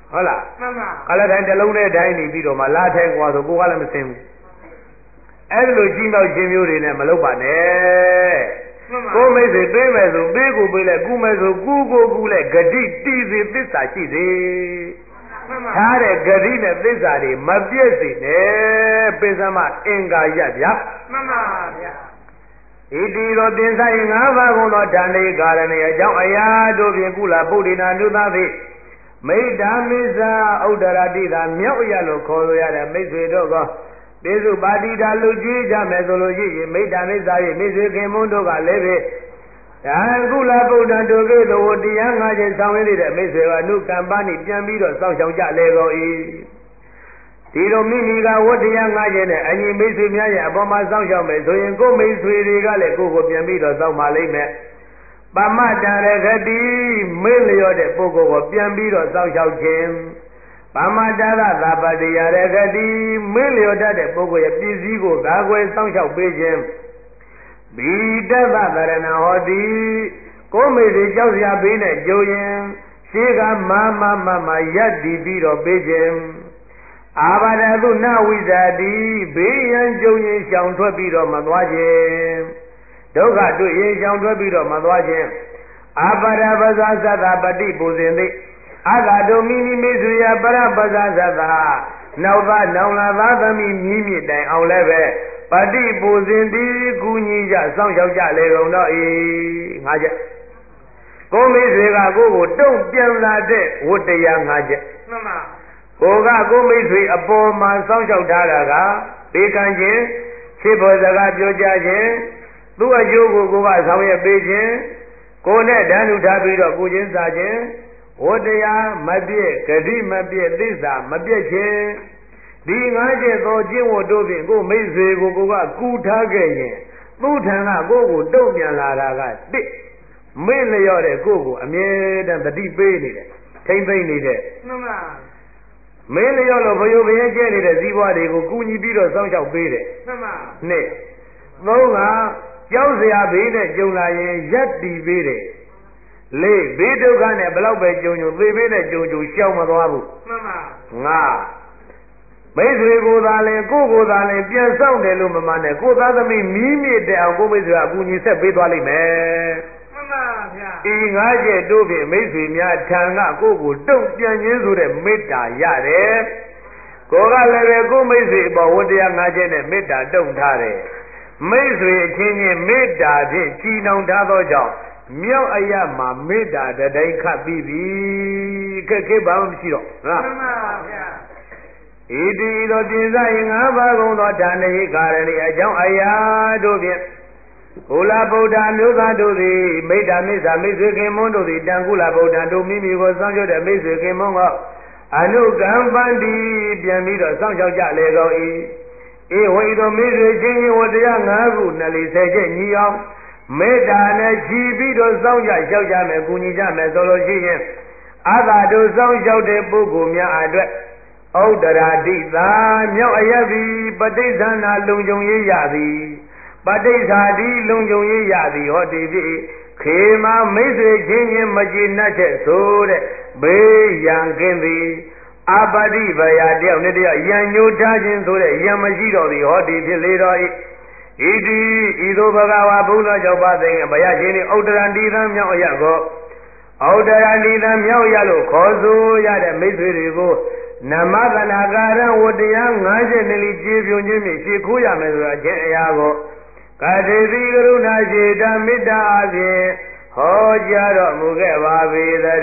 ဟုတ်လားမှန်ပါကလည်းတိုင်းတစ်လုံးနဲ့တိုင်းနေပြီးတော့မှလာထဲကွာဆိုကိုကလည်းမစင်ဘူးအဲ့လိုကြီးတော့ချင်းမျိုးတွေနဲ့မလုပ်ပါနဲ့ကိုမိတ်ဆွေပေးမယ်ဆိုပေးကိုပေးလိုက်ကူမယ်ဆိုကူကိုကူလိုက်ဂတိတီးစေသစ္စာရှိစေထားတဲ့ဂတိနဲ့သစ္စာတွေမပြည့်စေနဲ့ပိစမအင်္ဂါရဗျာမှန်ပါဗျာဣတိရောတင်ဆိုင်ငါးပါးကုန်သောဓာနေကာရဏေအကြောင်းအရာတို့ဖြင့်ကုလပုဒ္ဒေနာနုသဖြင့်မိဒ္ဓမိစ္ဆာဥဒ္ဒရာတိသာမြောက်ရလို့ခေါ်လို့ရတဲ့မိတ်ဆွေတို့ကပိစုပါတိတာလူကြီးကြမယ်ဆိုလို့ရှိရင်မိဒ္ဓမိစ္ဆာရဲ့မိတ်ဆွေခင်မွန်းတို့ကလည်းပဲဒါကုလပုဒ္ဒတို့ကဲ့သို့တရားငါးချက်ဆောင်ရတဲ့မိတ်ဆွေကအနုကမ္ပဏိပြန်ပြီးတော့စောင့်ရှောက်ကြလေကုန်၏ဒီလိုမိမိကဝတ္တရားငါးချက်နဲ့အညီမိတ်ဆွေများရဲ့အပေါ်မှာစောင့်ရှောက်မယ်ဆိုရင်ကိုယ်မိတ်ဆွေတွေကလည်းကိုယ့်ကိုပြန်ပြီးတော့စောင့်ပါလိမ့်မယ်ပမတ္တရဂတိမေ့လျော့တဲ့ပုဂ္ဂိုလ်ကိုပြန်ပြီးတော့စောင့်ရှောက်ခြင်းပမတ္တရသဗ္ဗတိယရဂတိမေ့လျော့တတ်တဲ့ပုဂ္ဂိုလ်ရဲ့ပစ္စည်းကိုကာကွယ်စောင့်ရှောက်ပေးခြင်းဘိတသတရဏဟောတိကိုယ်မိတ်ဆွေကြောက်စရာပေးနဲ့ကြိုရင်ရှိကမမမမယက်တည်ပြီးတော့ပေးခြင်းအာဘာဒသုနဝိဇာတိဘေးရန်ကြုံရင်ရှောင်ထွက်ပြီးတော့မသွားခြင်းဒုက္ခတွေ့ရင်ရှောင်ထွက်ပြီးတော့မသွားခြင်းအာပါရပဇာသတ္တပတိပူဇင်သိအာဂါတုမိမိမိစုယပရပဇာသတ္တနောက်သားနောင်လာသားသမီးမြည်မြစ်တိုင်အောင်လည်းပဲပတိပူဇင်တိကူညီကြစောင့်ရှောက်ကြလေကုန်တော့ဤငါချက်ကိုမိတ်ဆွေကကိုကိုတုံ့ပြန်လာတဲ့ဝတ္တရားငါချက်မှန်ပါကိုကကိုမိတ်ဆွေအပေါ်မှာစောင့်ရှောက်ထားတာကဘေးကံခြင်းချစ်ဖို့စကားပြောကြခြင်းသူ့အကျိုးကိုကိုကဆောင်ရွက်ပေးခြင်းကိုနဲ့ဓာတ်ဥထားပြီးတော့ကိုချင်းစားခြင်းဝတ္တရားမပြည့်ဂတိမပြည့်သစ္စာမပြည့်ခြင်းဒီငါးချက်သောကျင့်ဝတ်တို့ဖြင့်ကိုမိတ်ဆွေကိုကိုကကူထားခဲ့ရင်သူ့ထံကကိုကိုတုံ့ပြန်လာတာကတစ်မေ့လျော့တဲ့ကိုကိုအမြဲတမ်းတတိပေးနေတယ်ထိမ့်သိမ့်နေတဲ့မှန်ပါမင်းလျော့လို့ဘယုဘယကျဲနေတဲ့ဇီဝတွေကိုကူညီပြီးတော့စောင့်ရှောက်ပေးတယ်မှန်ပါနှစ်သုံးကကြောက်စရာဘေးနဲ့ကြုံလာရင်ရက်တီပေးတယ်လေးဘေးဒုက္ခနဲ့ဘလောက်ပဲကြုံကြုံသေဘေးနဲ့ကြုံကြုံရှောင်မသွားဘူးမှန်ပါငါမိတ်ဆွေကိုသာလဲကိုကိုသာလဲပြန်ဆောင်တယ်လို့မမှန်နဲ့ကိုသားသမီးမီးမြစ်တဲ့အောင်ကိုမိတ်ဆွေကအကူညီဆက်ပေးသွားလိမ့်မယ်မှန်ပါဗျာဤငါးချက်တို့ဖြင့်မိတ်ဆွေများထံကကိုကိုတုံ့ပြန်ခြင်းဆိုတဲ့မေတ္တာရတယ်ကိုကလည်းပဲကိုမိတ်ဆွေအပေါ်ဝတ္တရားငါးချက်နဲ့မေတ္တာတုံ့ထားတယ်မိတ်ဆွေအချင်းချင်းမေတ္တာဖြင့်ကြည်နှောင်ထားသောကြောင့်မြောက်အရမှာမေတ္တာတတိုင်းခတ်ပြီးပြီခက်ခဲဘာမှမရှိတော့ဟုတ်မှန်ပါဗျာဣတိသောပြင်ဆိုင်ငါးပါးကုန်သောဌာနေကာရဏီအကြောင်းအရာတို့ဖြင့်ကုလဗုဒ္ဓမျိုးသားတို့သည်မိဒ္ဓမိစ္ဆာမိတ်ဆွေခင်မွန်းတို့သည်တန်ကုလဗုဒ္ဓတို့မိမိကိုစောင့်ရှောက်တဲ့မိတ်ဆွေခင်မွန်းကအနုကမ္ပန္တိပြန်ပြီးတော့စောင့်ရှောက်ကြလေကုန်၏ဧဝိသောမိတ်ဆွေချင်းဝတရား၅ခုနှစ်လီဆယ်ချက်ညီအောင်မေတ္တာနဲ့ကြည်ပြီးတော့စောင့်ကြလျှောက်ကြမယ်ကူညီကြမယ်ဆိုလို့ရှိရင်အာသာတို့စောင့်ရှောက်တဲ့ပုဂ္ဂိုလ်များအတွက်ဩဒရာတိသာမြောက်အယသည်ပဋိသန္ဓာလုံခြုံရေးရသည်ပဋိသန္ဓာလုံခြုံရေးရသည်ဟောဒီဖြစ်ခေမမိတ်ဆွေချင်းချင်းမကြည်နှက်တဲ့ဆိုတဲ့ဘေးရန်ကင်းသည်အပတိဗယာတယောက်နဲ့တယောက်ရန်ညှိုးထားခြင်းဆိုတဲ့ရန်မရှိတော့သည်ဟောဒီဖြစ်လေတော်၏ဣတိဤသို့ဘဂဝါဘုန်းတော်ကြောင့်ပါသိင်ဘယရှင်ဤဥဒ္ဒရတိသံမြောက်အရကိုဥဒ္ဒရတိသံမြောက်ရလို့ခေါ်ဆိုရတဲ့မိတ်ဆွေတွေကိုနမကနာကာရဝတ္တရား၅ချက်နဲ့လိကျေပြုံခြင်းဖြင့်ရှေ့ခိုးရမယ်ဆိုတဲ့အချင်းအရာကိုကတိတိကရုဏာရှိတာမေတ္တာအပြင်ဟောကြားတော်မူခဲ့ပါပေသတ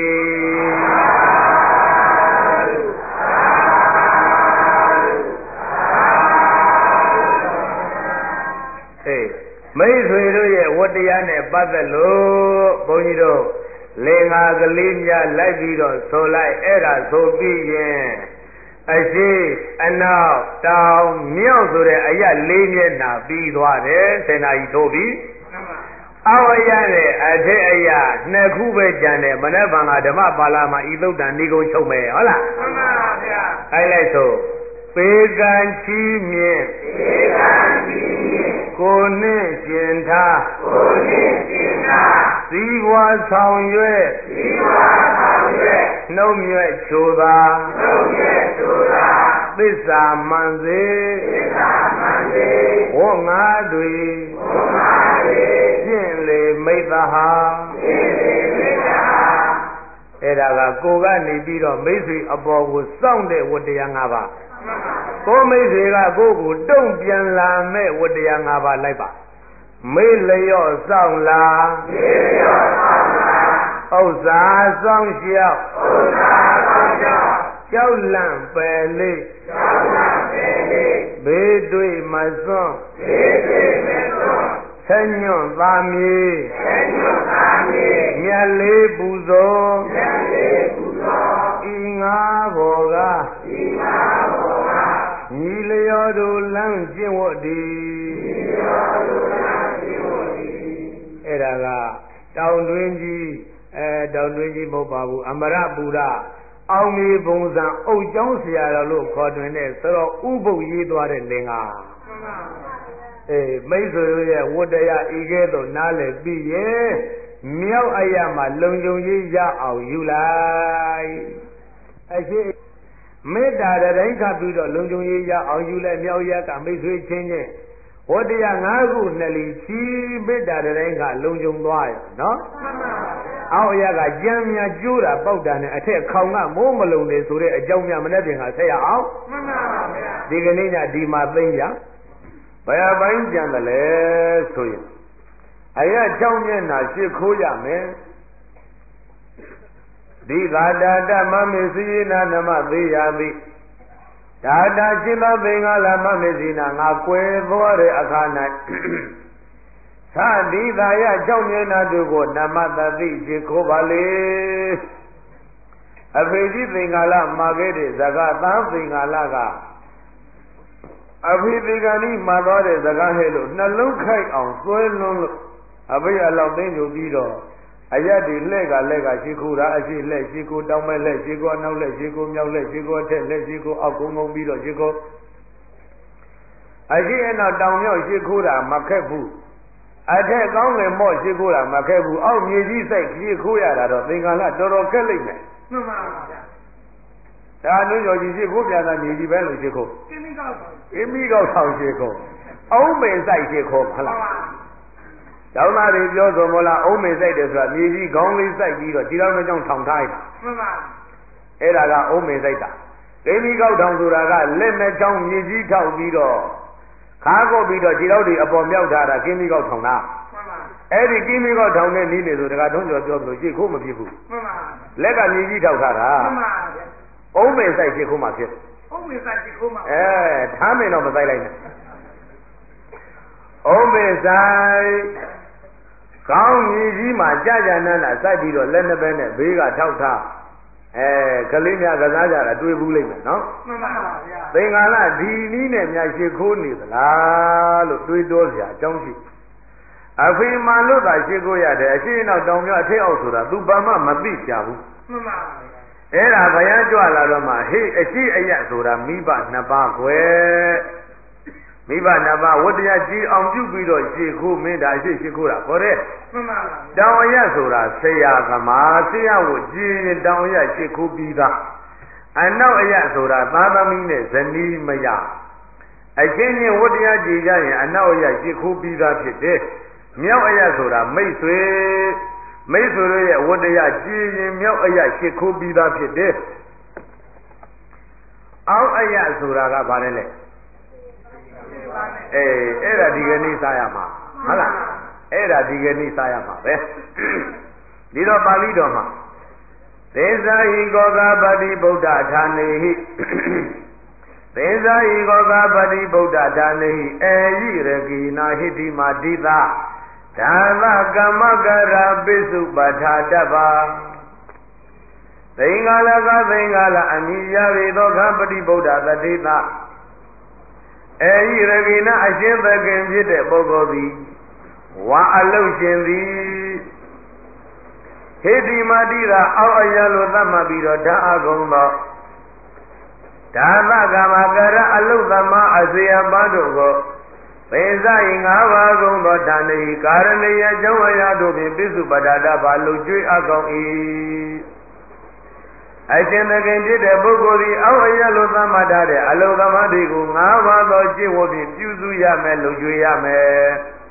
ည်းမိတ်ဆွေတို့ရဲ့ဝတ္တရားနဲ့ပတ်သက်လို့ဘုန်းကြီးတို့လင်္ကာကလေးများလိုက်ပြီးတော့ဆိုလိုက်အဲ့ဒါဆိုပြီးရင်အရှိအနောက်တောင်မြောက်ဆိုတဲ့အရာလေးမျက်နှာပြီးသွားတယ်ဆယ်နာရီထိုးပြီးအောက်အရာနဲ့အထက်အရာနှစ်ခုပဲကြံတယ်မနေ့ကဓမ္မပါဠိမှာဤသုတ်တန်ဒီကုန်းချုပ်မယ်ဟုတ်လားမှန်ပါဗျာအဲ့လိုက်ဆိုပေကံချီးမြင့်ပေကံချီးမြင့်ကိုနှင့်ရှင်ထားကိုနှင့်ရှင်ထားသီဝါဆောင်ရွက်သီဝါဆောင်ရွက်နှုံမြဲချိုသာနှုံမြဲချိုသာသစ္စာမှန်စေသစ္စာမှန်စေဝေါငါတွေဝေါငါတွေရှင်းလေမိတ္တဟာရှင်းလေမိတ္တဟာအဲ့ဒါကကိုကနေပြီးတော့မိတ်ဆွေအပေါ်ကိုစောင့်တဲ့ဝတ္တရား၅ပါးကိုမိတ်ဆွေကကိုကိုတုံ့ပြန်လာမဲ့ဝတ္တရား၅ပါးလိုက်ပါမေးလျော့စောင့်လာမေးလျော့စောင့်လာဥစ္စာစောင့်ရှောက်ဥစ္စာစောင့်ရှောက်ကြောက်လန့်ပယ်လေးကြောက်လန့်ပယ်လေးဘေးတွေ့မစွန့်ဘေးတွေ့မစွန့်ဆဲညွန့်သာမြေဆဲညွန့်သာမြေမြတ်လေးပူဇော်မြတ်လေးပူဇော်ဤငါဘောကဤငါဘောကညီလျောတို့လမ်းကျင့်ဝတ်သည်ညီလျောတို့လမ်းကျင့်ဝတ်သည်အဲ့ဒါကတောင်တွင်းကြီးအဲတောင်တွင်းကြီးမဟုတ်ပါဘူးအမရပူရအောင်မြေပုံစံအုတ်ကျောင်းဆရာတော်လို့ခေါ်တွင်တဲ့ဆိုတော့ဥပုပ်ရေးသွားတဲ့လင်္ကာအေးမိတ်ဆွေတို့ရဲ့ဝတ္တရားဤကဲ့သို့နားလည်ပြီးရဲ့မြောက်အရာမှာလုံခြုံရေးရအောင်ယူလိုက်အရှိမေတ္တာတိုင်းခပ်ပြီးတော့လုံခြုံရေးရအောင်ယူလိုက်မြောက်ရကမိတ်ဆွေချင်းချင်းဝတ္တရား၅ခုနှစ်လီချီမေတ္တာတိုင်းကလုံခြုံသွားရနော်အောက်အရကကြမ်းများကျိုးတာပေါက်တာနဲ့အထက်ခေါင်ကမိုးမလုံနေဆိုတဲ့အကြောင်းများမနေ့ပြင်ကဆက်ရအောင်မှန်ပါဗျာဒီကနေ့ညဒီမှာသိကြဘယ်ပိုင်းကြံတယ်လဲဆိုရင်အရ၆မျက်နှာရှ िख ိုးရမယ်ဒီဃာတာတမမေစီနာနမသေးရသည်ဒါတာရှင်းသောသင်္ဃာလမမေစီနာငါကွယ်သွားတဲ့အခါ၌သာဒီသာယ၆မျက်နှာတို့ကိုနမတတိရှ िख ိုးပါလေအဖေကြီးသင်္ဃာလမှာခဲ့တဲ့ဇဂသံသင်္ဃာလကအဖေဒီကနေ့မှာသွားတဲ့ဇကားဟဲ့လို့နှလုံးခိုက်အောင်သွဲလွန်းလို့အဖေအလောက်သိညိုပြီးတော့အရက်ဒီလှဲ့ကလှဲ့ကရှ िख ိုးတာအရှိလှဲ့ရှ िख ိုးတောင်းမဲ့လှဲ့ရှ िख ိုးအနောက်လှဲ့ရှ िख ိုးမြောက်လှဲ့ရှ िख ိုးအထက်လှဲ့ရှ िख ိုးအောက်ကုန်းကုန်းပြီးတော့ရှ िख ိုးအရှိအနောက်တောင်မြောက်ရှ िख ိုးတာမခက်ဘူးအထက်ကောင်းငယ်မော့ရှ िख ိုးတာမခက်ဘူးအောက်မြေကြီးစိုက်ရှ िख ိုးရတာတော့သင်္ကန်းလတော်တော်ခက်လိမ့်မယ်မှန်ပါဗျာဒါနုညောကြီးရှ िख ိုးပြန်တာမြေကြီးပဲလို့ရှ िख ိုးကိမိကောက်ကိမိကောက်ဆောင်ရှ िख ိုးအုံးပင်စိုက်ရှ िख ိုးဟုတ်လားကျောင်းသားတွေပြောဆိုမလားအုံးပင်စိုက်တယ်ဆိုတာမြေကြီးခေါင်းလေးစိုက်ပြီးတော့ဒီလောက်နဲ့ကြောင့်ထောင်ထားရတာမှန်ပါအဲ့ဒါကအုံးပင်စိုက်တာကိမိကောက်ထောင်ဆိုတာကလက်နဲ့ချောင်းမြေကြီးထောက်ပြီးတော့ခါကုတ်ပြီးတော့ဒီလောက်တွေအပေါ်မြောက်ထားတာကိမိကောက်ထောင်တာမှန်ပါအဲ့ဒီကိမိကောက်ထောင်တဲ့နည်းနေဆိုတကထုံးကျော်ပြောလို့ရှ िख ိုးမဖြစ်ဘူးမှန်ပါလက်ကမြေကြီးထောက်ထားတာမှန်ပါအုံးပင်စိုက်ရှ िख ိုးမှဖြစ်အုံးပင်စိုက်ရှ िख ိုးမှအဲထားမင်းတော့မစိုက်လိုက်နဲ့အုံးပင်ဆိုင်ကောင်းမြေကြီးမှာကြာကြာနာနာစိုက်ပြီးတော့လက်နှစ်ဘက်နဲ့ဘေးကထောက်ထားအဲကလေးများကစားကြတာတွေ့ဘူးလိမ့်မယ်နော်မှန်ပါဗျာသင်္ကာလဒီနည်းနဲ့များရှ िख ိုးနေသလားလို့တွေးတောစရာအကြောင်းရှိအဖေမှန်လို့သာရှ िख ိုးရတယ်အရှိနောက်တောင်မြောက်အထက်အောက်ဆိုတာသူဘာမှမသိကြဘူးမှန်ပါအဲ့ဒါဘုရားကြွလာတော့မှဟေ့အရှိအယဆိုတာမိဘနှစ်ပါးခွဲမိဘနှစ်ပါးဝတ္တရားကြည်အောင်ပြုပြီးတော့ရှ िख ိုးမင်းဒါအရှိရှ िख ိုးတာခေါ်တယ်မှန်ပါပါတောင်အယဆိုတာဆရာကမာဆရာကိုကြည်ရင်တောင်အယရှ िख ိုးပြီးသားအနောက်အယဆိုတာသာသမီနဲ့ဇနီးမယအချင်းချင်းဝတ္တရားကြည်ကြရင်အနောက်အယရှ िख ိုးပြီးသားဖြစ်တယ်မြောက်အယဆိုတာမိတ်ဆွေမိတ်ဆွေတို့ရဲ့ဝတ္တရားကြည်ရင်မြောက်အယရှ िख ိုးပြီးသားဖြစ်တယ်အောက်အယဆိုတာကဘာလဲလဲအေးအဲ့ဒါဒီကနေ့စားရမှာဟုတ်လားအဲ့ဒါဒီကနေ့စားရမှာပဲဒီတော့ပါဠိတော်မှာသေဇာဟိကောကပတိဗုဒ္ဓဌာနေဟိသေဇာဟိကောကပတိဗုဒ္ဓဌာနေဟိအေယိရကိနာဟိတိမာဒိသာဓမ္မကမ္မကရပိစုပဋ္ဌာတ္တပါသင်္ဃာလကသင်္ဃာလအမိယရေသောခပတိဗုဒ္ဓသတိသအေယိရကိနာအရှင်သခင်ဖြစ်တဲ့ပုဂ္ဂိုလ်သည်ဝါအလုရှင်သည်ဟေတိမာတိသာအောက်အရလိုသတ်မှတ်ပြီးတော့ဓာအကုံသောဓာသကမကရအလုသမအစေယပါတို့ကိုသေဇာယငါးပါးကုန်သောဌာနေကာရဏီယကျောင်းအရာတို့ဖြင့်ပိစုပဒတာဘာလူကျွေးအကောင်၏အရှင်သခင်ဖြစ်တဲ့ပုဂ္ဂိုလ်သည်အောက်အရလိုသတ်မှတ်ထားတဲ့အလုသမားတွေကိုငါးပါးသောကျင့်ဝတ်ဖြင့်ပြုစုရမယ်လုံကျွေးရမယ်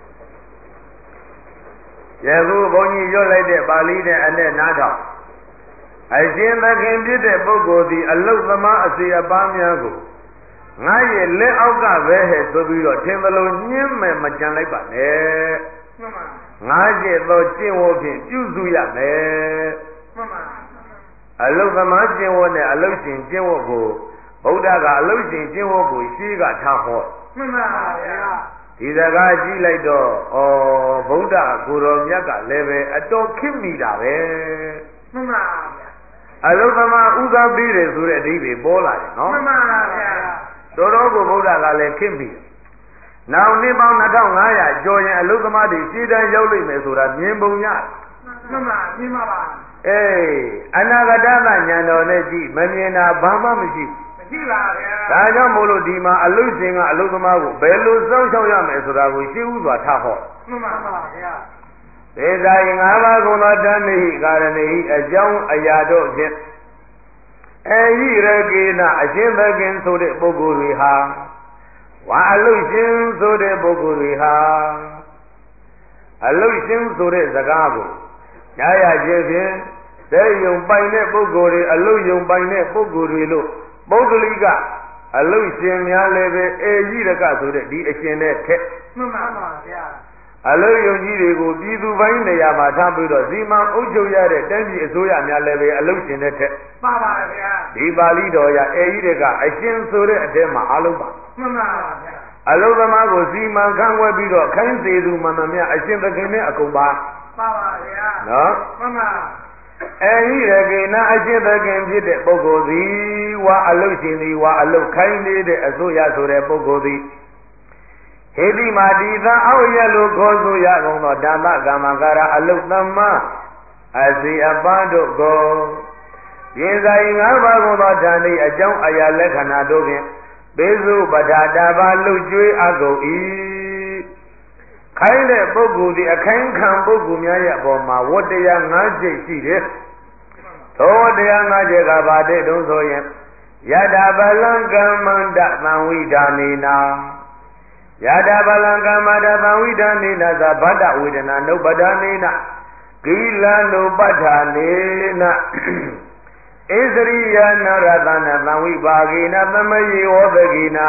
ယခုဘုန်းကြီးရွတ်လိုက်တဲ့ပါဠိနဲ့အနဲ့နားထောင်အရှင်သခင်ဖြစ်တဲ့ပုဂ္ဂိုလ်သည်အလုသမားအစီအပါးများကိုငါရဲ့လက်အောက်ကပဲဟဲ့ဆိုပြီးတော့ထင်သလိုညှင်းမယ်မကြံလိုက်ပါနဲ့မှန်ပါငါကျင့်သောကျင့်ဝတ်ဖြင့်ပြုစုရမယ်မှန်ပါအလုသမားကျင့်ဝတ်နဲ့အလုရှင်ကျင့်ဝတ်ကိုဗုဒ္ဓကအလုရှင်ကျင့်ဝတ်ကိုရှင်းကထားဟောမှန်ပါဗျာဒီစကားကြည့်လိုက်တော့ဩဗုဒ္ဓကိုယ်တော်မြတ်ကလည်းပဲအတော်ခင်မိတာပဲမှန်ပါဗျာအလုသမားဥသာပေးတယ်ဆိုတဲ့အဓိပ္ပာယ်ပေါ်လာတယ်နော်မှန်ပါဗျာတော်တော်ကိုဗုဒ္ဓကလည်းခင်မိတယ်နောက်နှစ်ပေါင်းနှစ်ထောင်ငါးရာကျော်ရင်အလုသမားတွေရှင်းတန်းရောက်လိမ့်မယ်ဆိုတာမြင်ပုံရတယ်မှန်ပါမြင်ပါပါအေးအနာဂတသဉာဏ်တော်နဲ့ကြည့်မမြင်တာဘာမှမရှိမရှိပါဗျာဒါကြောင့်မို့လို့ဒီမှာအလုရှင်ကအလုသမားကိုဘယ်လိုစောင့်ရှောက်ရမယ်ဆိုတာကိုရှင်းဥစွာထားဟောမှန်ပါပါဗျာဒေသယငါးပါးကုံသောတဏ္ဍိကာရဏိအကြောင်းအရာတို့ဖြင့်အေဟိရကေနအရှင်သခင်ဆိုတဲ့ပုဂ္ဂိုလ်တွေဟာဝါအလုရှင်ဆိုတဲ့ပုဂ္ဂိုလ်တွေဟာအလုရှင်ဆိုတဲ့စကားကိုညာရခြင်းဖြင့်သေယုံပိုင်တဲ့ပုဂ္ဂိုလ်တွေအလုယုံပိုင်တဲ့ပုဂ္ဂိုလ်တွေလို့ပုဂ္ဂလိကအလုရှင်များလည်းပဲအေဟိရကဆိုတဲ့ဒီအရှင်နဲ့ထက်မှန်ပါပါဗျာအလုယုံကြီးတွေကိုပြည်သူပိုင်းနေရာမှာထားပြီးတော့ဇီမံအုပ်ချုပ်ရတဲ့တိုင်းပြည်အစိုးရများလည်းပဲအလုရှင်တဲ့ထက်ပါပါဗျာဒီပါဠိတော်ရအေဟိရကအရှင်ဆိုတဲ့အထက်မှာအလုံးပါမှန်ပါပါဗျာအလုသမားကိုဇီမံခံွယ်ပြီးတော့ခိုင်းစေသူမှန်မှန်များအရှင်သခင်နဲ့အကုန်ပါပါပါဗျာနော်မှန်ပါအေဟိရကေနအရှင်သခင်ဖြစ်တဲ့ပုဂ္ဂိုလ်သည်ဝါအလုရှင်သည်ဝါအလုခိုင်းနေတဲ့အစိုးရဆိုတဲ့ပုဂ္ဂိုလ်သည်ဟေတိမာတိသအောက်ရလို့ခေါ်ဆိုရကုန်သောဓမ္မကမ္မကာရအလုသမအစီအပန်းတို့ကိုပြင်ဆိုင်ငါးပါးကုန်သောဓာတိအကြောင်းအရာလက္ခဏာတို့ဖြင့်ဘေစုပဋ္ဌာတာဘာလှုပ်ကြွေးအကုန်၏ခိုင်းတဲ့ပုဂ္ဂိုလ်ဒီအခိုင်းခံပုဂ္ဂိုလ်များရဲ့အပေါ်မှာဝတ္တရား၅ချက်ရှိတယ်သောဝတ္တရား၅ချက်ကဘာတဲ့တုံးဆိုရင်ယတာဗလံကမ္မန္တသံဝိဒာနေနာယတာဗလံကမ္မန္တသံဝိဒာနေနာသဗတ္တဝေဒနာနုပဒာနေနာကိလနုပဋ္ဌာနေနာဣသရိယနာရသနာသံဝိပါဂိနာသမယေဝသကိနာ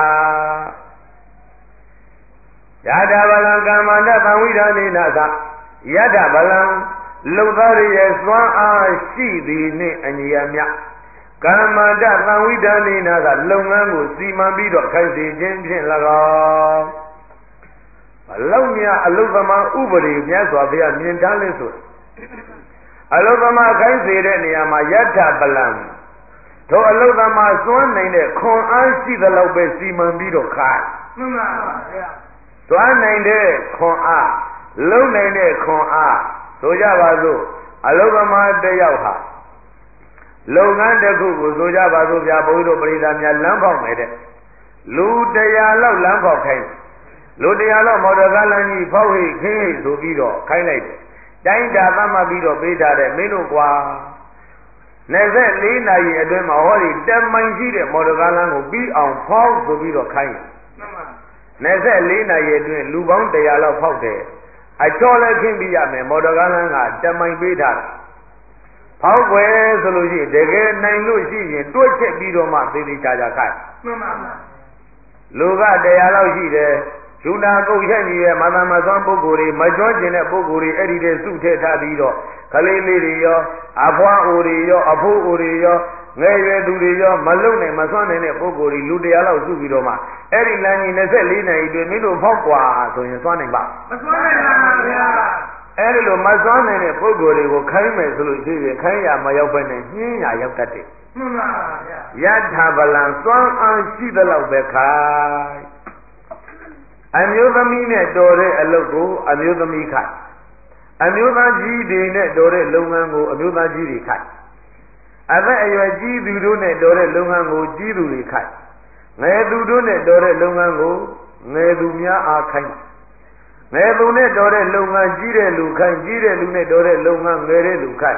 ယတာဗလံကမ္မန္တသံဝိဒာနေနာသယတာဗလံလုံသားရဲ့စွမ်းအားရှိသည်နှင့်အညီအမျှကမ္မန္တသံဝိဒာနေနာကလုပ်ငန်းကိုစီမံပြီးတော့ခိုင်းစေခြင်းဖြင့်၎င်းအလုံးများအလုသမားဥပဒေမြတ်စွာဘုရားမြင်တမ်းလဲဆိုအလုသမားခိုင်းစေတဲ့နေရာမှာယတ္ထပလံတို့အလုသမားစွမ်းနိုင်တဲ့ခွန်အားရှိသလောက်ပဲစီမံပြီးတော့ခိုင်းမှန်ပါဗျာစွမ်းနိုင်တဲ့ခွန်အားလုံနိုင်တဲ့ခွန်အားဆိုကြပါစို့အလုသမားတစ်ယောက်ဟာလုပ်ငန်းတစ်ခုကိုဆိုကြပါစို့ဗျာဘုန်းကြီးတို့ပရိသတ်များလမ်းပေါက်မယ်တဲ့လူတရားလောက်လမ်းပေါက်ခိုင်းလူတရားလောက်မော်တော်ကားလမ်းကြီးဖောက်ဟိခင်းဟိဆိုပြီးတော့ခိုင်းလိုက်တယ်တိုင်းတာသတ်မှတ်ပြီးတော့ပေးထားတဲ့မင်းတို့ကွာနှစ်ဆက်လေးနာရီအတွင်းမှာဟောဒီတမိုင်ရှိတဲ့မော်တော်ကားလမ်းကိုပြီးအောင်ဖောက်ဆိုပြီးတော့ခိုင်းတယ်မှန်ပါနှစ်ဆက်လေးနာရီအတွင်းလူပေါင်းတရားလောက်ဖောက်တယ်အချောလည်းခင်းပြရမယ်မော်တော်ကားလမ်းကတမိုင်ပေးထားတယ်ဖောက်ွယ်ဆိုလို့ရှိရင်တကယ်နိုင်လို့ရှိရင်တွက်ချက်ပြီးတော့မှသေသေးချာချာခိုင်းမှန်ပါပါလူကတရားလောက်ရှိတယ်ယူနာကုတ်ချက်ကြီးရဲ့မသမသွမ်းပုဂ္ဂိုလ်တွေမကျွမ်းကျင်တဲ့ပုဂ္ဂိုလ်တွေအဲ့ဒီတည်းစုထည့်ထားပြီးတော့ကလေးလေးတွေရောအဖွားအိုတွေရောအဖိုးအိုတွေရောငယ်ရွယ်သူတွေရောမလုံနိုင်မစွမ်းနိုင်တဲ့ပုဂ္ဂိုလ်တွေလူတရားလောက်စုပြီးတော့မှအဲ့ဒီလမ်းကြီးနှစ်လေးနာရီတွင်မင်းတို့ဖောက်ကွာဆိုရင်စွမ်းနိုင်ပါမစွမ်းနိုင်ပါဘူးဗျာအဲ့ဒီလိုမစွမ်းနိုင်တဲ့ပုဂ္ဂိုလ်တွေကိုခိုင်းမယ်ဆိုလို့ရှိရင်ခိုင်းရမရောက်ဘဲနဲ့ညင်းရရောက်တတ်တယ်မှန်ပါဗျာယထာဗလံစွမ်းအားရှိသလောက်ပဲခိုင်းအမျိုးသမီးနဲ့တော်တဲ့အလုပ်ကိုအမျိုးသမီးခိုင်းအမျိုးသားကြီးတွေနဲ့တော်တဲ့လုပ်ငန်းကိုအမျိုးသားကြီးတွေခိုင်းအသက်အရွယ်ကြီးသူတို့နဲ့တော်တဲ့လုပ်ငန်းကိုကြီးသူတွေခိုင်းငယ်သူတို့နဲ့တော်တဲ့လုပ်ငန်းကိုငယ်သူများအားခိုင်းငယ်သူနဲ့တော်တဲ့လုပ်ငန်းကြီးတဲ့လူခိုင်းကြီးတဲ့လူနဲ့တော်တဲ့လုပ်ငန်းငယ်တဲ့လူခိုင်း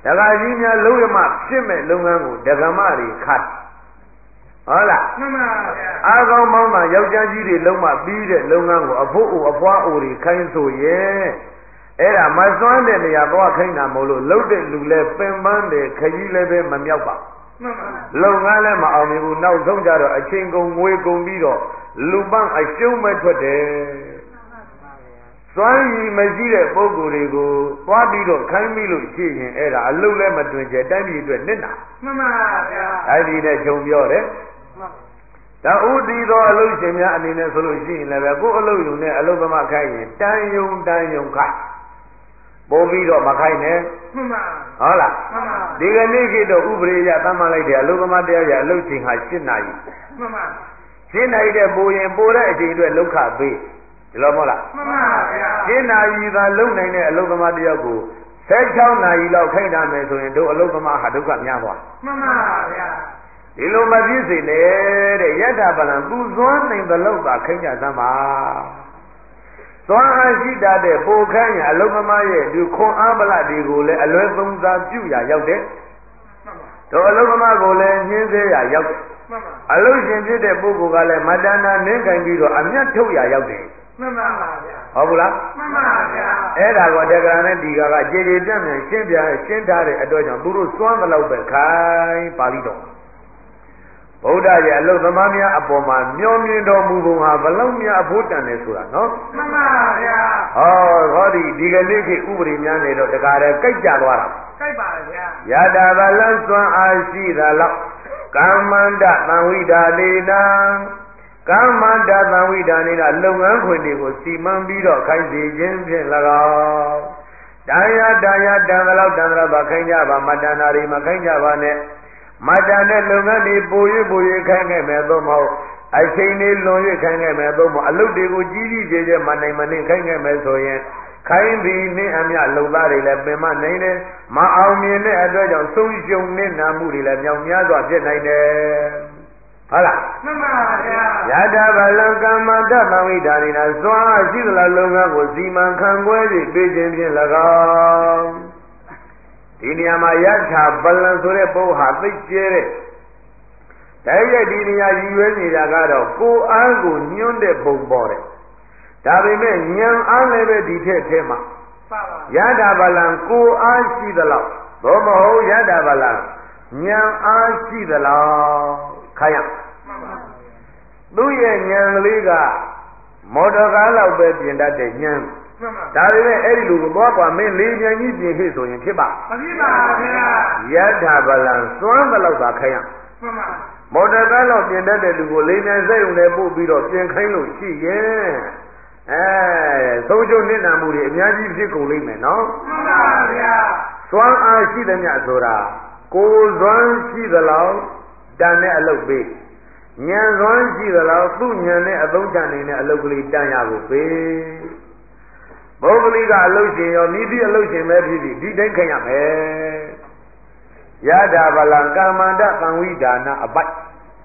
တခါကြီးများလုံးရမဖြစ်မဲ့လုပ်ငန်းကိုဒကမတွေခတ်ဟုတ်လားမှန်ပါဗျာအားကောင်းမောင်းတာယောက်ျားကြီးတွေလုံးမပြီးတဲ့လုပ်ငန်းကိုအဖို့အဖွားအိုတွေခိုင်းဆိုရဲ့အဲ့ဒါမစွမ်းတဲ့နေရာသွားခိုင်းတာမဟုတ်လို့လှုပ်တဲ့လူလဲပင်ပန်းတယ်ခကြီးလည်းပဲမမြောက်ပါမှန်ပါလုပ်ငန်းလည်းမအောင်မြင်ဘူးနောက်ဆုံးကြတော့အချိန်ကုန်ငွေကုန်ပြီးတော့လူပန်းအရှုံးမဲ့ထွက်တယ်စွမ်းရည်မရှိတဲ့ပုဂ္ဂိုလ်တွေကိုသွားပြီးတော့ခိုင်းပြီးလို့ရှိရင်အဲ့ဒါအလုတ်လည်းမတွင်ကျတိုင်းပြည်အတွက်နစ်နာမှန်ပါဗျာအဲ့ဒီနဲ့ခြုံပြောတယ်ဒါဥတီသောအလုတ်ရှင်များအနေနဲ့ဆိုလို့ရှိရင်လည်းပဲကိုယ်အလုတ်ယူနဲ့အလုတ်သမားခိုင်းရင်တန်ယုံတန်ယုံခိုင်းပို့ပြီးတော့မခိုင်းနဲ့မှန်ပါဟုတ်လားမှန်ပါဒီကနေ့ခေတ်တော့ဥပရိယသတ်မှတ်လိုက်တဲ့အလုတ်သမားတရားရအလုတ်ချိန်ဟာ၈နာရီမှန်ပါ၈နာရီတဲ့ပိုရင်ပိုတဲ့အချိန်အတွက်လောက်ခပေးဒီလိုမဟုတ်လားမှန်ပါဗျာ၈နာရီသာလုံနိုင်တဲ့အလုတ်သမားတယောက်ကို၁၆နာရီလောက်ခိုင်းတာမယ်ဆိုရင်တို့အလုတ်သမားဟာဒုက္ခများသွားမှန်ပါဗျာဒီလိုမဖြစ်စေနဲ့တဲ့ယတ္ထပလံသူစွမ်းနိုင်သလောက်သာခိုင်းကြစမ်းပါသွားအားရှိတတ်တဲ့ပိုခိုင်းရအလုတ်သမားရဲ့ဒီခွန်အားပလတွေကိုလည်းအလွယ်သုံးစားပြုရရောက်တယ်တို့အလုတ်သမားကိုလည်းညှင်းသေးရရောက်တယ်အလုတ်ရှင်ဖြစ်တဲ့ပုဂ္ဂိုလ်ကလည်းမတဏ္ဍာနင်းကင်ပြီးတော့အမျက်ထုတ်ရရောက်တယ်မှန်ပါဗျာဟုတ်ဘူးလားမှန်ပါဗျာအဲ့ဒါကိုတေကရာနဲ့ဒီကာကကြေကြေပြန့်ပြန့်ရှင်းပြရှင်းထားတဲ့အတွက်ကြောင့်သူတို့စွမ်းသလောက်ပဲခိုင်းပါဠိတော်ဗုဒ္ဓရဲ့အလုတ်သမားများအပေါ်မှာမျောမြင်တော်မူပုံဟာဘလောက်များအဖို့တန်တယ်ဆိုတာနော်မှန်ပါဗျာဟောဟောဒီဒီကနေ့ခေတ်ဥပဒေများနေတော့တကားတယ်ကြိုက်ကြသွားတာကြိုက်ပါဗျာယတာဗလံစွမ်းအားရှိသလောက်ကမ္မန္တသံဝိဒါလေနာကမ္မန္တသံဝိဒါနေကလုပ်ငန်းခွင်တွေကိုစီမံပြီးတော့ခိုင်းစီခြင်းဖြင့်၎င်းတရားတရားတန်သလောက်တန်သလောက်ပါခိုင်းကြပါမတဏ္ဍာတွေမခိုင်းကြပါနဲ့မတန်တဲ့လုပ်ငန်းတွေပို၍ပို၍ခိုင်းခဲ့မယ်သို့မဟုတ်အချိန်လေးလွန်၍ခိုင်းခဲ့မယ်သို့မဟုတ်အလုပ်တွေကိုကြီးကြီးကျယ်ကျယ်မနိုင်မနိုင်ခိုင်းခဲ့မယ်ဆိုရင်ခိုင်းပြီးနှင်းအမြလုံသားတွေလည်းပင်မနိုင်တယ်မအောင်မြင်တဲ့အတွက်ကြောင့်ဆုံးရှုံးနေနာမှုတွေလည်းမြောင်များစွာဖြစ်နိုင်တယ်ဟုတ်လားမှန်ပါဗျာယတဗလံကမ္မတသံဝိဒါနိနာစွာရှိသလားလုပ်ငန်းကိုစီမံခံခွဲပြီးပေးခြင်းဖြင့်၎င်းဒီနေရာမှာယထာဗလံဆိုတဲ့ပုဂ္ဂိုလ်ဟာသိကျဲတဲ့တိုက်ရိုက်ဒီနေရာရည်ရွယ်နေတာကတော့ကိုယ်အားကိုညွှန်းတဲ့ပုံပေါ်တယ်ဒါပေမဲ့ဉာဏ်အားလည်းပဲဒီထက်ထဲမှာယထာဗလံကိုယ်အားရှိသလောက်သို့မဟုတ်ယထာဗလံဉာဏ်အားရှိသလောက်ခိုင်းရသူ့ရဲ့ဉာဏ်လေးကမော်တော်ကားလောက်ပဲပြင်တတ်တဲ့ဉာဏ်ဒါပေမဲ့အဲ့ဒီလူကိုသွားကွာမင်းလေးပြန်ကြီးပြင်ဖြစ်ဆိုရင်ဖြစ်ပါမဖြစ်ပါဘူးဗျာယထာဗလံစွမ်းသလောက်သာခိုင်းရမှန်ပါမော်တော်ကားလောက်ပြင်တတ်တဲ့လူကိုလေးပြန်စိတ်ုံနဲ့ပို့ပြီးတော့ပြင်ခိုင်းလို့ရှိရင်အဲသုံးချုံနစ်နာမှုတွေအများကြီးဖြစ်ကုန်လိမ့်မယ်နော်မှန်ပါဗျာစွမ်းအားရှိသမျှဆိုတာကိုယ်စွမ်းရှိသလောက်တန်တဲ့အလုပ်ပေးဉာဏ်စွမ်းရှိသလောက်သူ့ဉာဏ်နဲ့အသုံးချနေတဲ့အလုပ်ကလေးတန်ရဖို့ပေးပုဂ္ဂလိကအလုပ်ရှင်ရောမိသည့်အလုပ်ရှင်ပဲဖြစ်ဖြစ်ဒီတိုင်းခံရမယ်ယထာဗလံကမ္မန္တသံဝိဒါနအပိုက်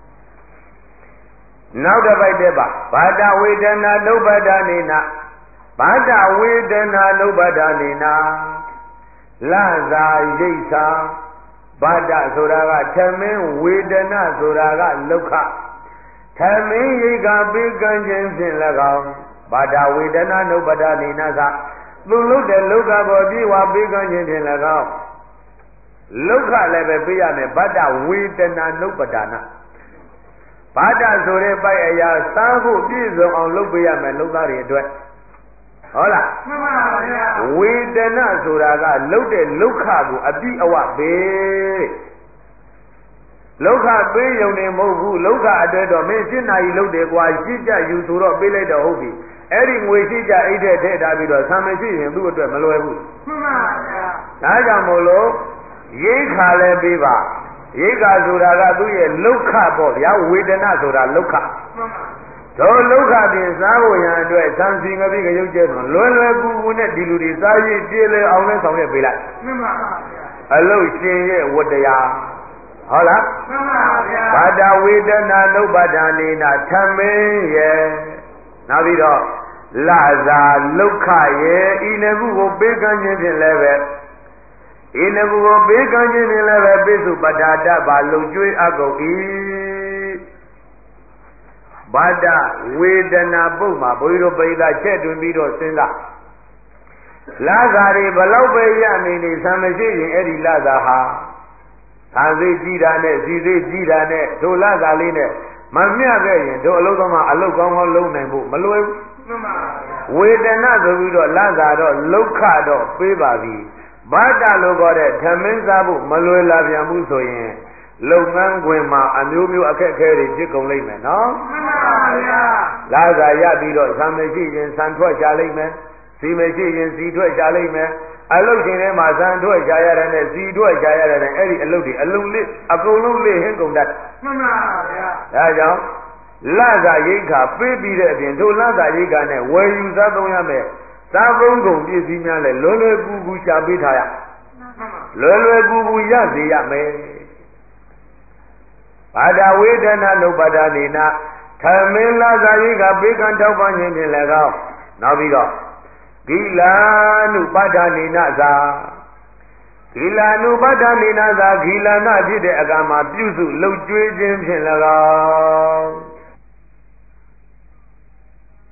နောက်တစ်ပိုက်တည်းပါဘာတဝေဒနာနုပ္ပဒနေနာဘာတဝေဒနာနုပ္ပဒနေနာလဇာရိတ်သာဘာတဆိုတာကထမင်းဝေဒနာဆိုတာကဒုက္ခထမင်းရိတ်ကပေးကမ်းခြင်းဖြင့်၎င်းဘာတဝေဒနာနုပ္ပဒနေနာကသူလုပ်တဲ့လောကပေါ်ပြေဝပေးကမ်းခြင်းဖြင့်၎င်းလောကလည်းပဲပေးရမယ်ဘာတဝေဒနာနုပ္ပဒနာဘာတဆိုတဲ့ပိုက်အရာစားဖို့ပြည့်စုံအောင်လုပ်ပေးရမယ်လုပ်သားတွေအတွက်ဟုတ်လားမှန်ပါဗျာဝေဒနာဆိုတာကလုပ်တဲ့ဒုက္ခကိုအပြည့်အဝပေးဒုက္ခပေးရုံနဲ့မဟုတ်ဘူးဒုက္ခအတွက်တော့မင်းရှင်းနာရီလုပ်တယ်ကွာရှင်းကြယူဆိုတော့ပေးလိုက်တော့ဟုတ်ပြီအဲ့ဒီငွေရှိကြအိတ်တဲ့ထည့်ထားပြီးတော့ဆံမရှိရင်သူ့အတွက်မလွယ်ဘူးမှန်ပါဗျာဒါကြောင့်မို့လို့ရိတ်ခါလည်းပေးပါရိတ်ခါဆိုတာကသူ့ရဲ့ဒုက္ခပေါ့ဗျာဝေဒနာဆိုတာဒုက္ခမှန်ပါတို့ဒုက္ခပြင်စားဖို့ရန်အတွက်သံစီငပိကရုပ်ကျဲဆိုလွယ်လွယ်ကူကူနဲ့ဒီလူတွေစားရည်ပြေလေအောင်နဲ့ဆောင်ရွက်ပေးလိုက်မှန်ပါဗျာအလုတ်ရှင်ရဲ့ဝတ္တရားဟုတ်လားမှန်ပါဗျာဘာတဝေဒနာနုပ္ပဒနေနာထမင်းရဲ့နောက်ပြီးတော့လဇာလုက္ခရဲ့ဤနှစ်ခုကိုပေးကမ်းခြင်းဖြင့်လည်းပဲဤနကူကိုပေးကမ်းခြင်းဖြင့်လည်းပဲပိစုပတ္ထာတပါလုံကျွေးအကုန်၏ဘာဒဝေဒနာပုတ်မှာဘုရားတို့ပိဋကချက်တွင်ပြီးတော့စဉ်းစားလာစာတွေဘလောက်ပဲရနေနေဆံမရှိရင်အဲ့ဒီလာစာဟာသာစိတ်ကြည်တာနဲ့စီစိတ်ကြည်တာနဲ့တို့လာစာလေးနဲ့မမျှခဲ့ရင်တို့အလုသမားအလုကောင်းကောင်းလုံးနိုင်ဖို့မလွယ်ဘူးမှန်ပါဗျာဝေဒနာဆိုပြီးတော့လာစာတော့လုခတော့ပေးပါပြီဘာတလို့ခေါ်တဲ့ဓမင်းစားဖို့မလွယ်လာပြန်ဘူးဆိုရင်လုပ်ငန်းခွင်မှာအမျိုးမျိုးအခက်အခဲတွေဖြစ်ကုန်လိမ့်မယ်နော်မှန်ပါဗျာလာစာရပြီးတော့ဆံမရှိရင်ဆံထွက်ချလိမ့်မယ်စီမရှိရင်စီထွက်ချလိမ့်မယ်အလုတ်ရှင်ထဲမှာဆံထွက်ချရတယ်နဲ့စီထွက်ချရတယ်နဲ့အဲ့ဒီအလုတ်တွေအလုံးလေးအကုန်လုံးလေးဟင်းကုန်တတ်မှန်ပါဗျာဒါကြောင့်လစာရိတ်ခါပေးပြီးတဲ့အပြင်တို့လစာရိတ်ခါနဲ့ဝယ်ယူစားသုံးရမယ်စားသုံးကုန်ပစ္စည်းများလဲလွယ်လွယ်ကူကူရှာပေးထားရလွယ်လွယ်ကူကူရစေရမယ်ဘာဒဝေဒနာနုပဒနေနာထမင်းလစာရိတ်ခါပေးကံထောက်ပံ့ခြင်းဖြင့်လည်းကောင်းနောက်ပြီးတော့ဂိလာနုပဒနေနာသာဂိလာနုပဒနေနာသာဂိလာနဖြစ်တဲ့အကမှာပြုစုလှုပ်ကြွေးခြင်းဖြင့်၎င်း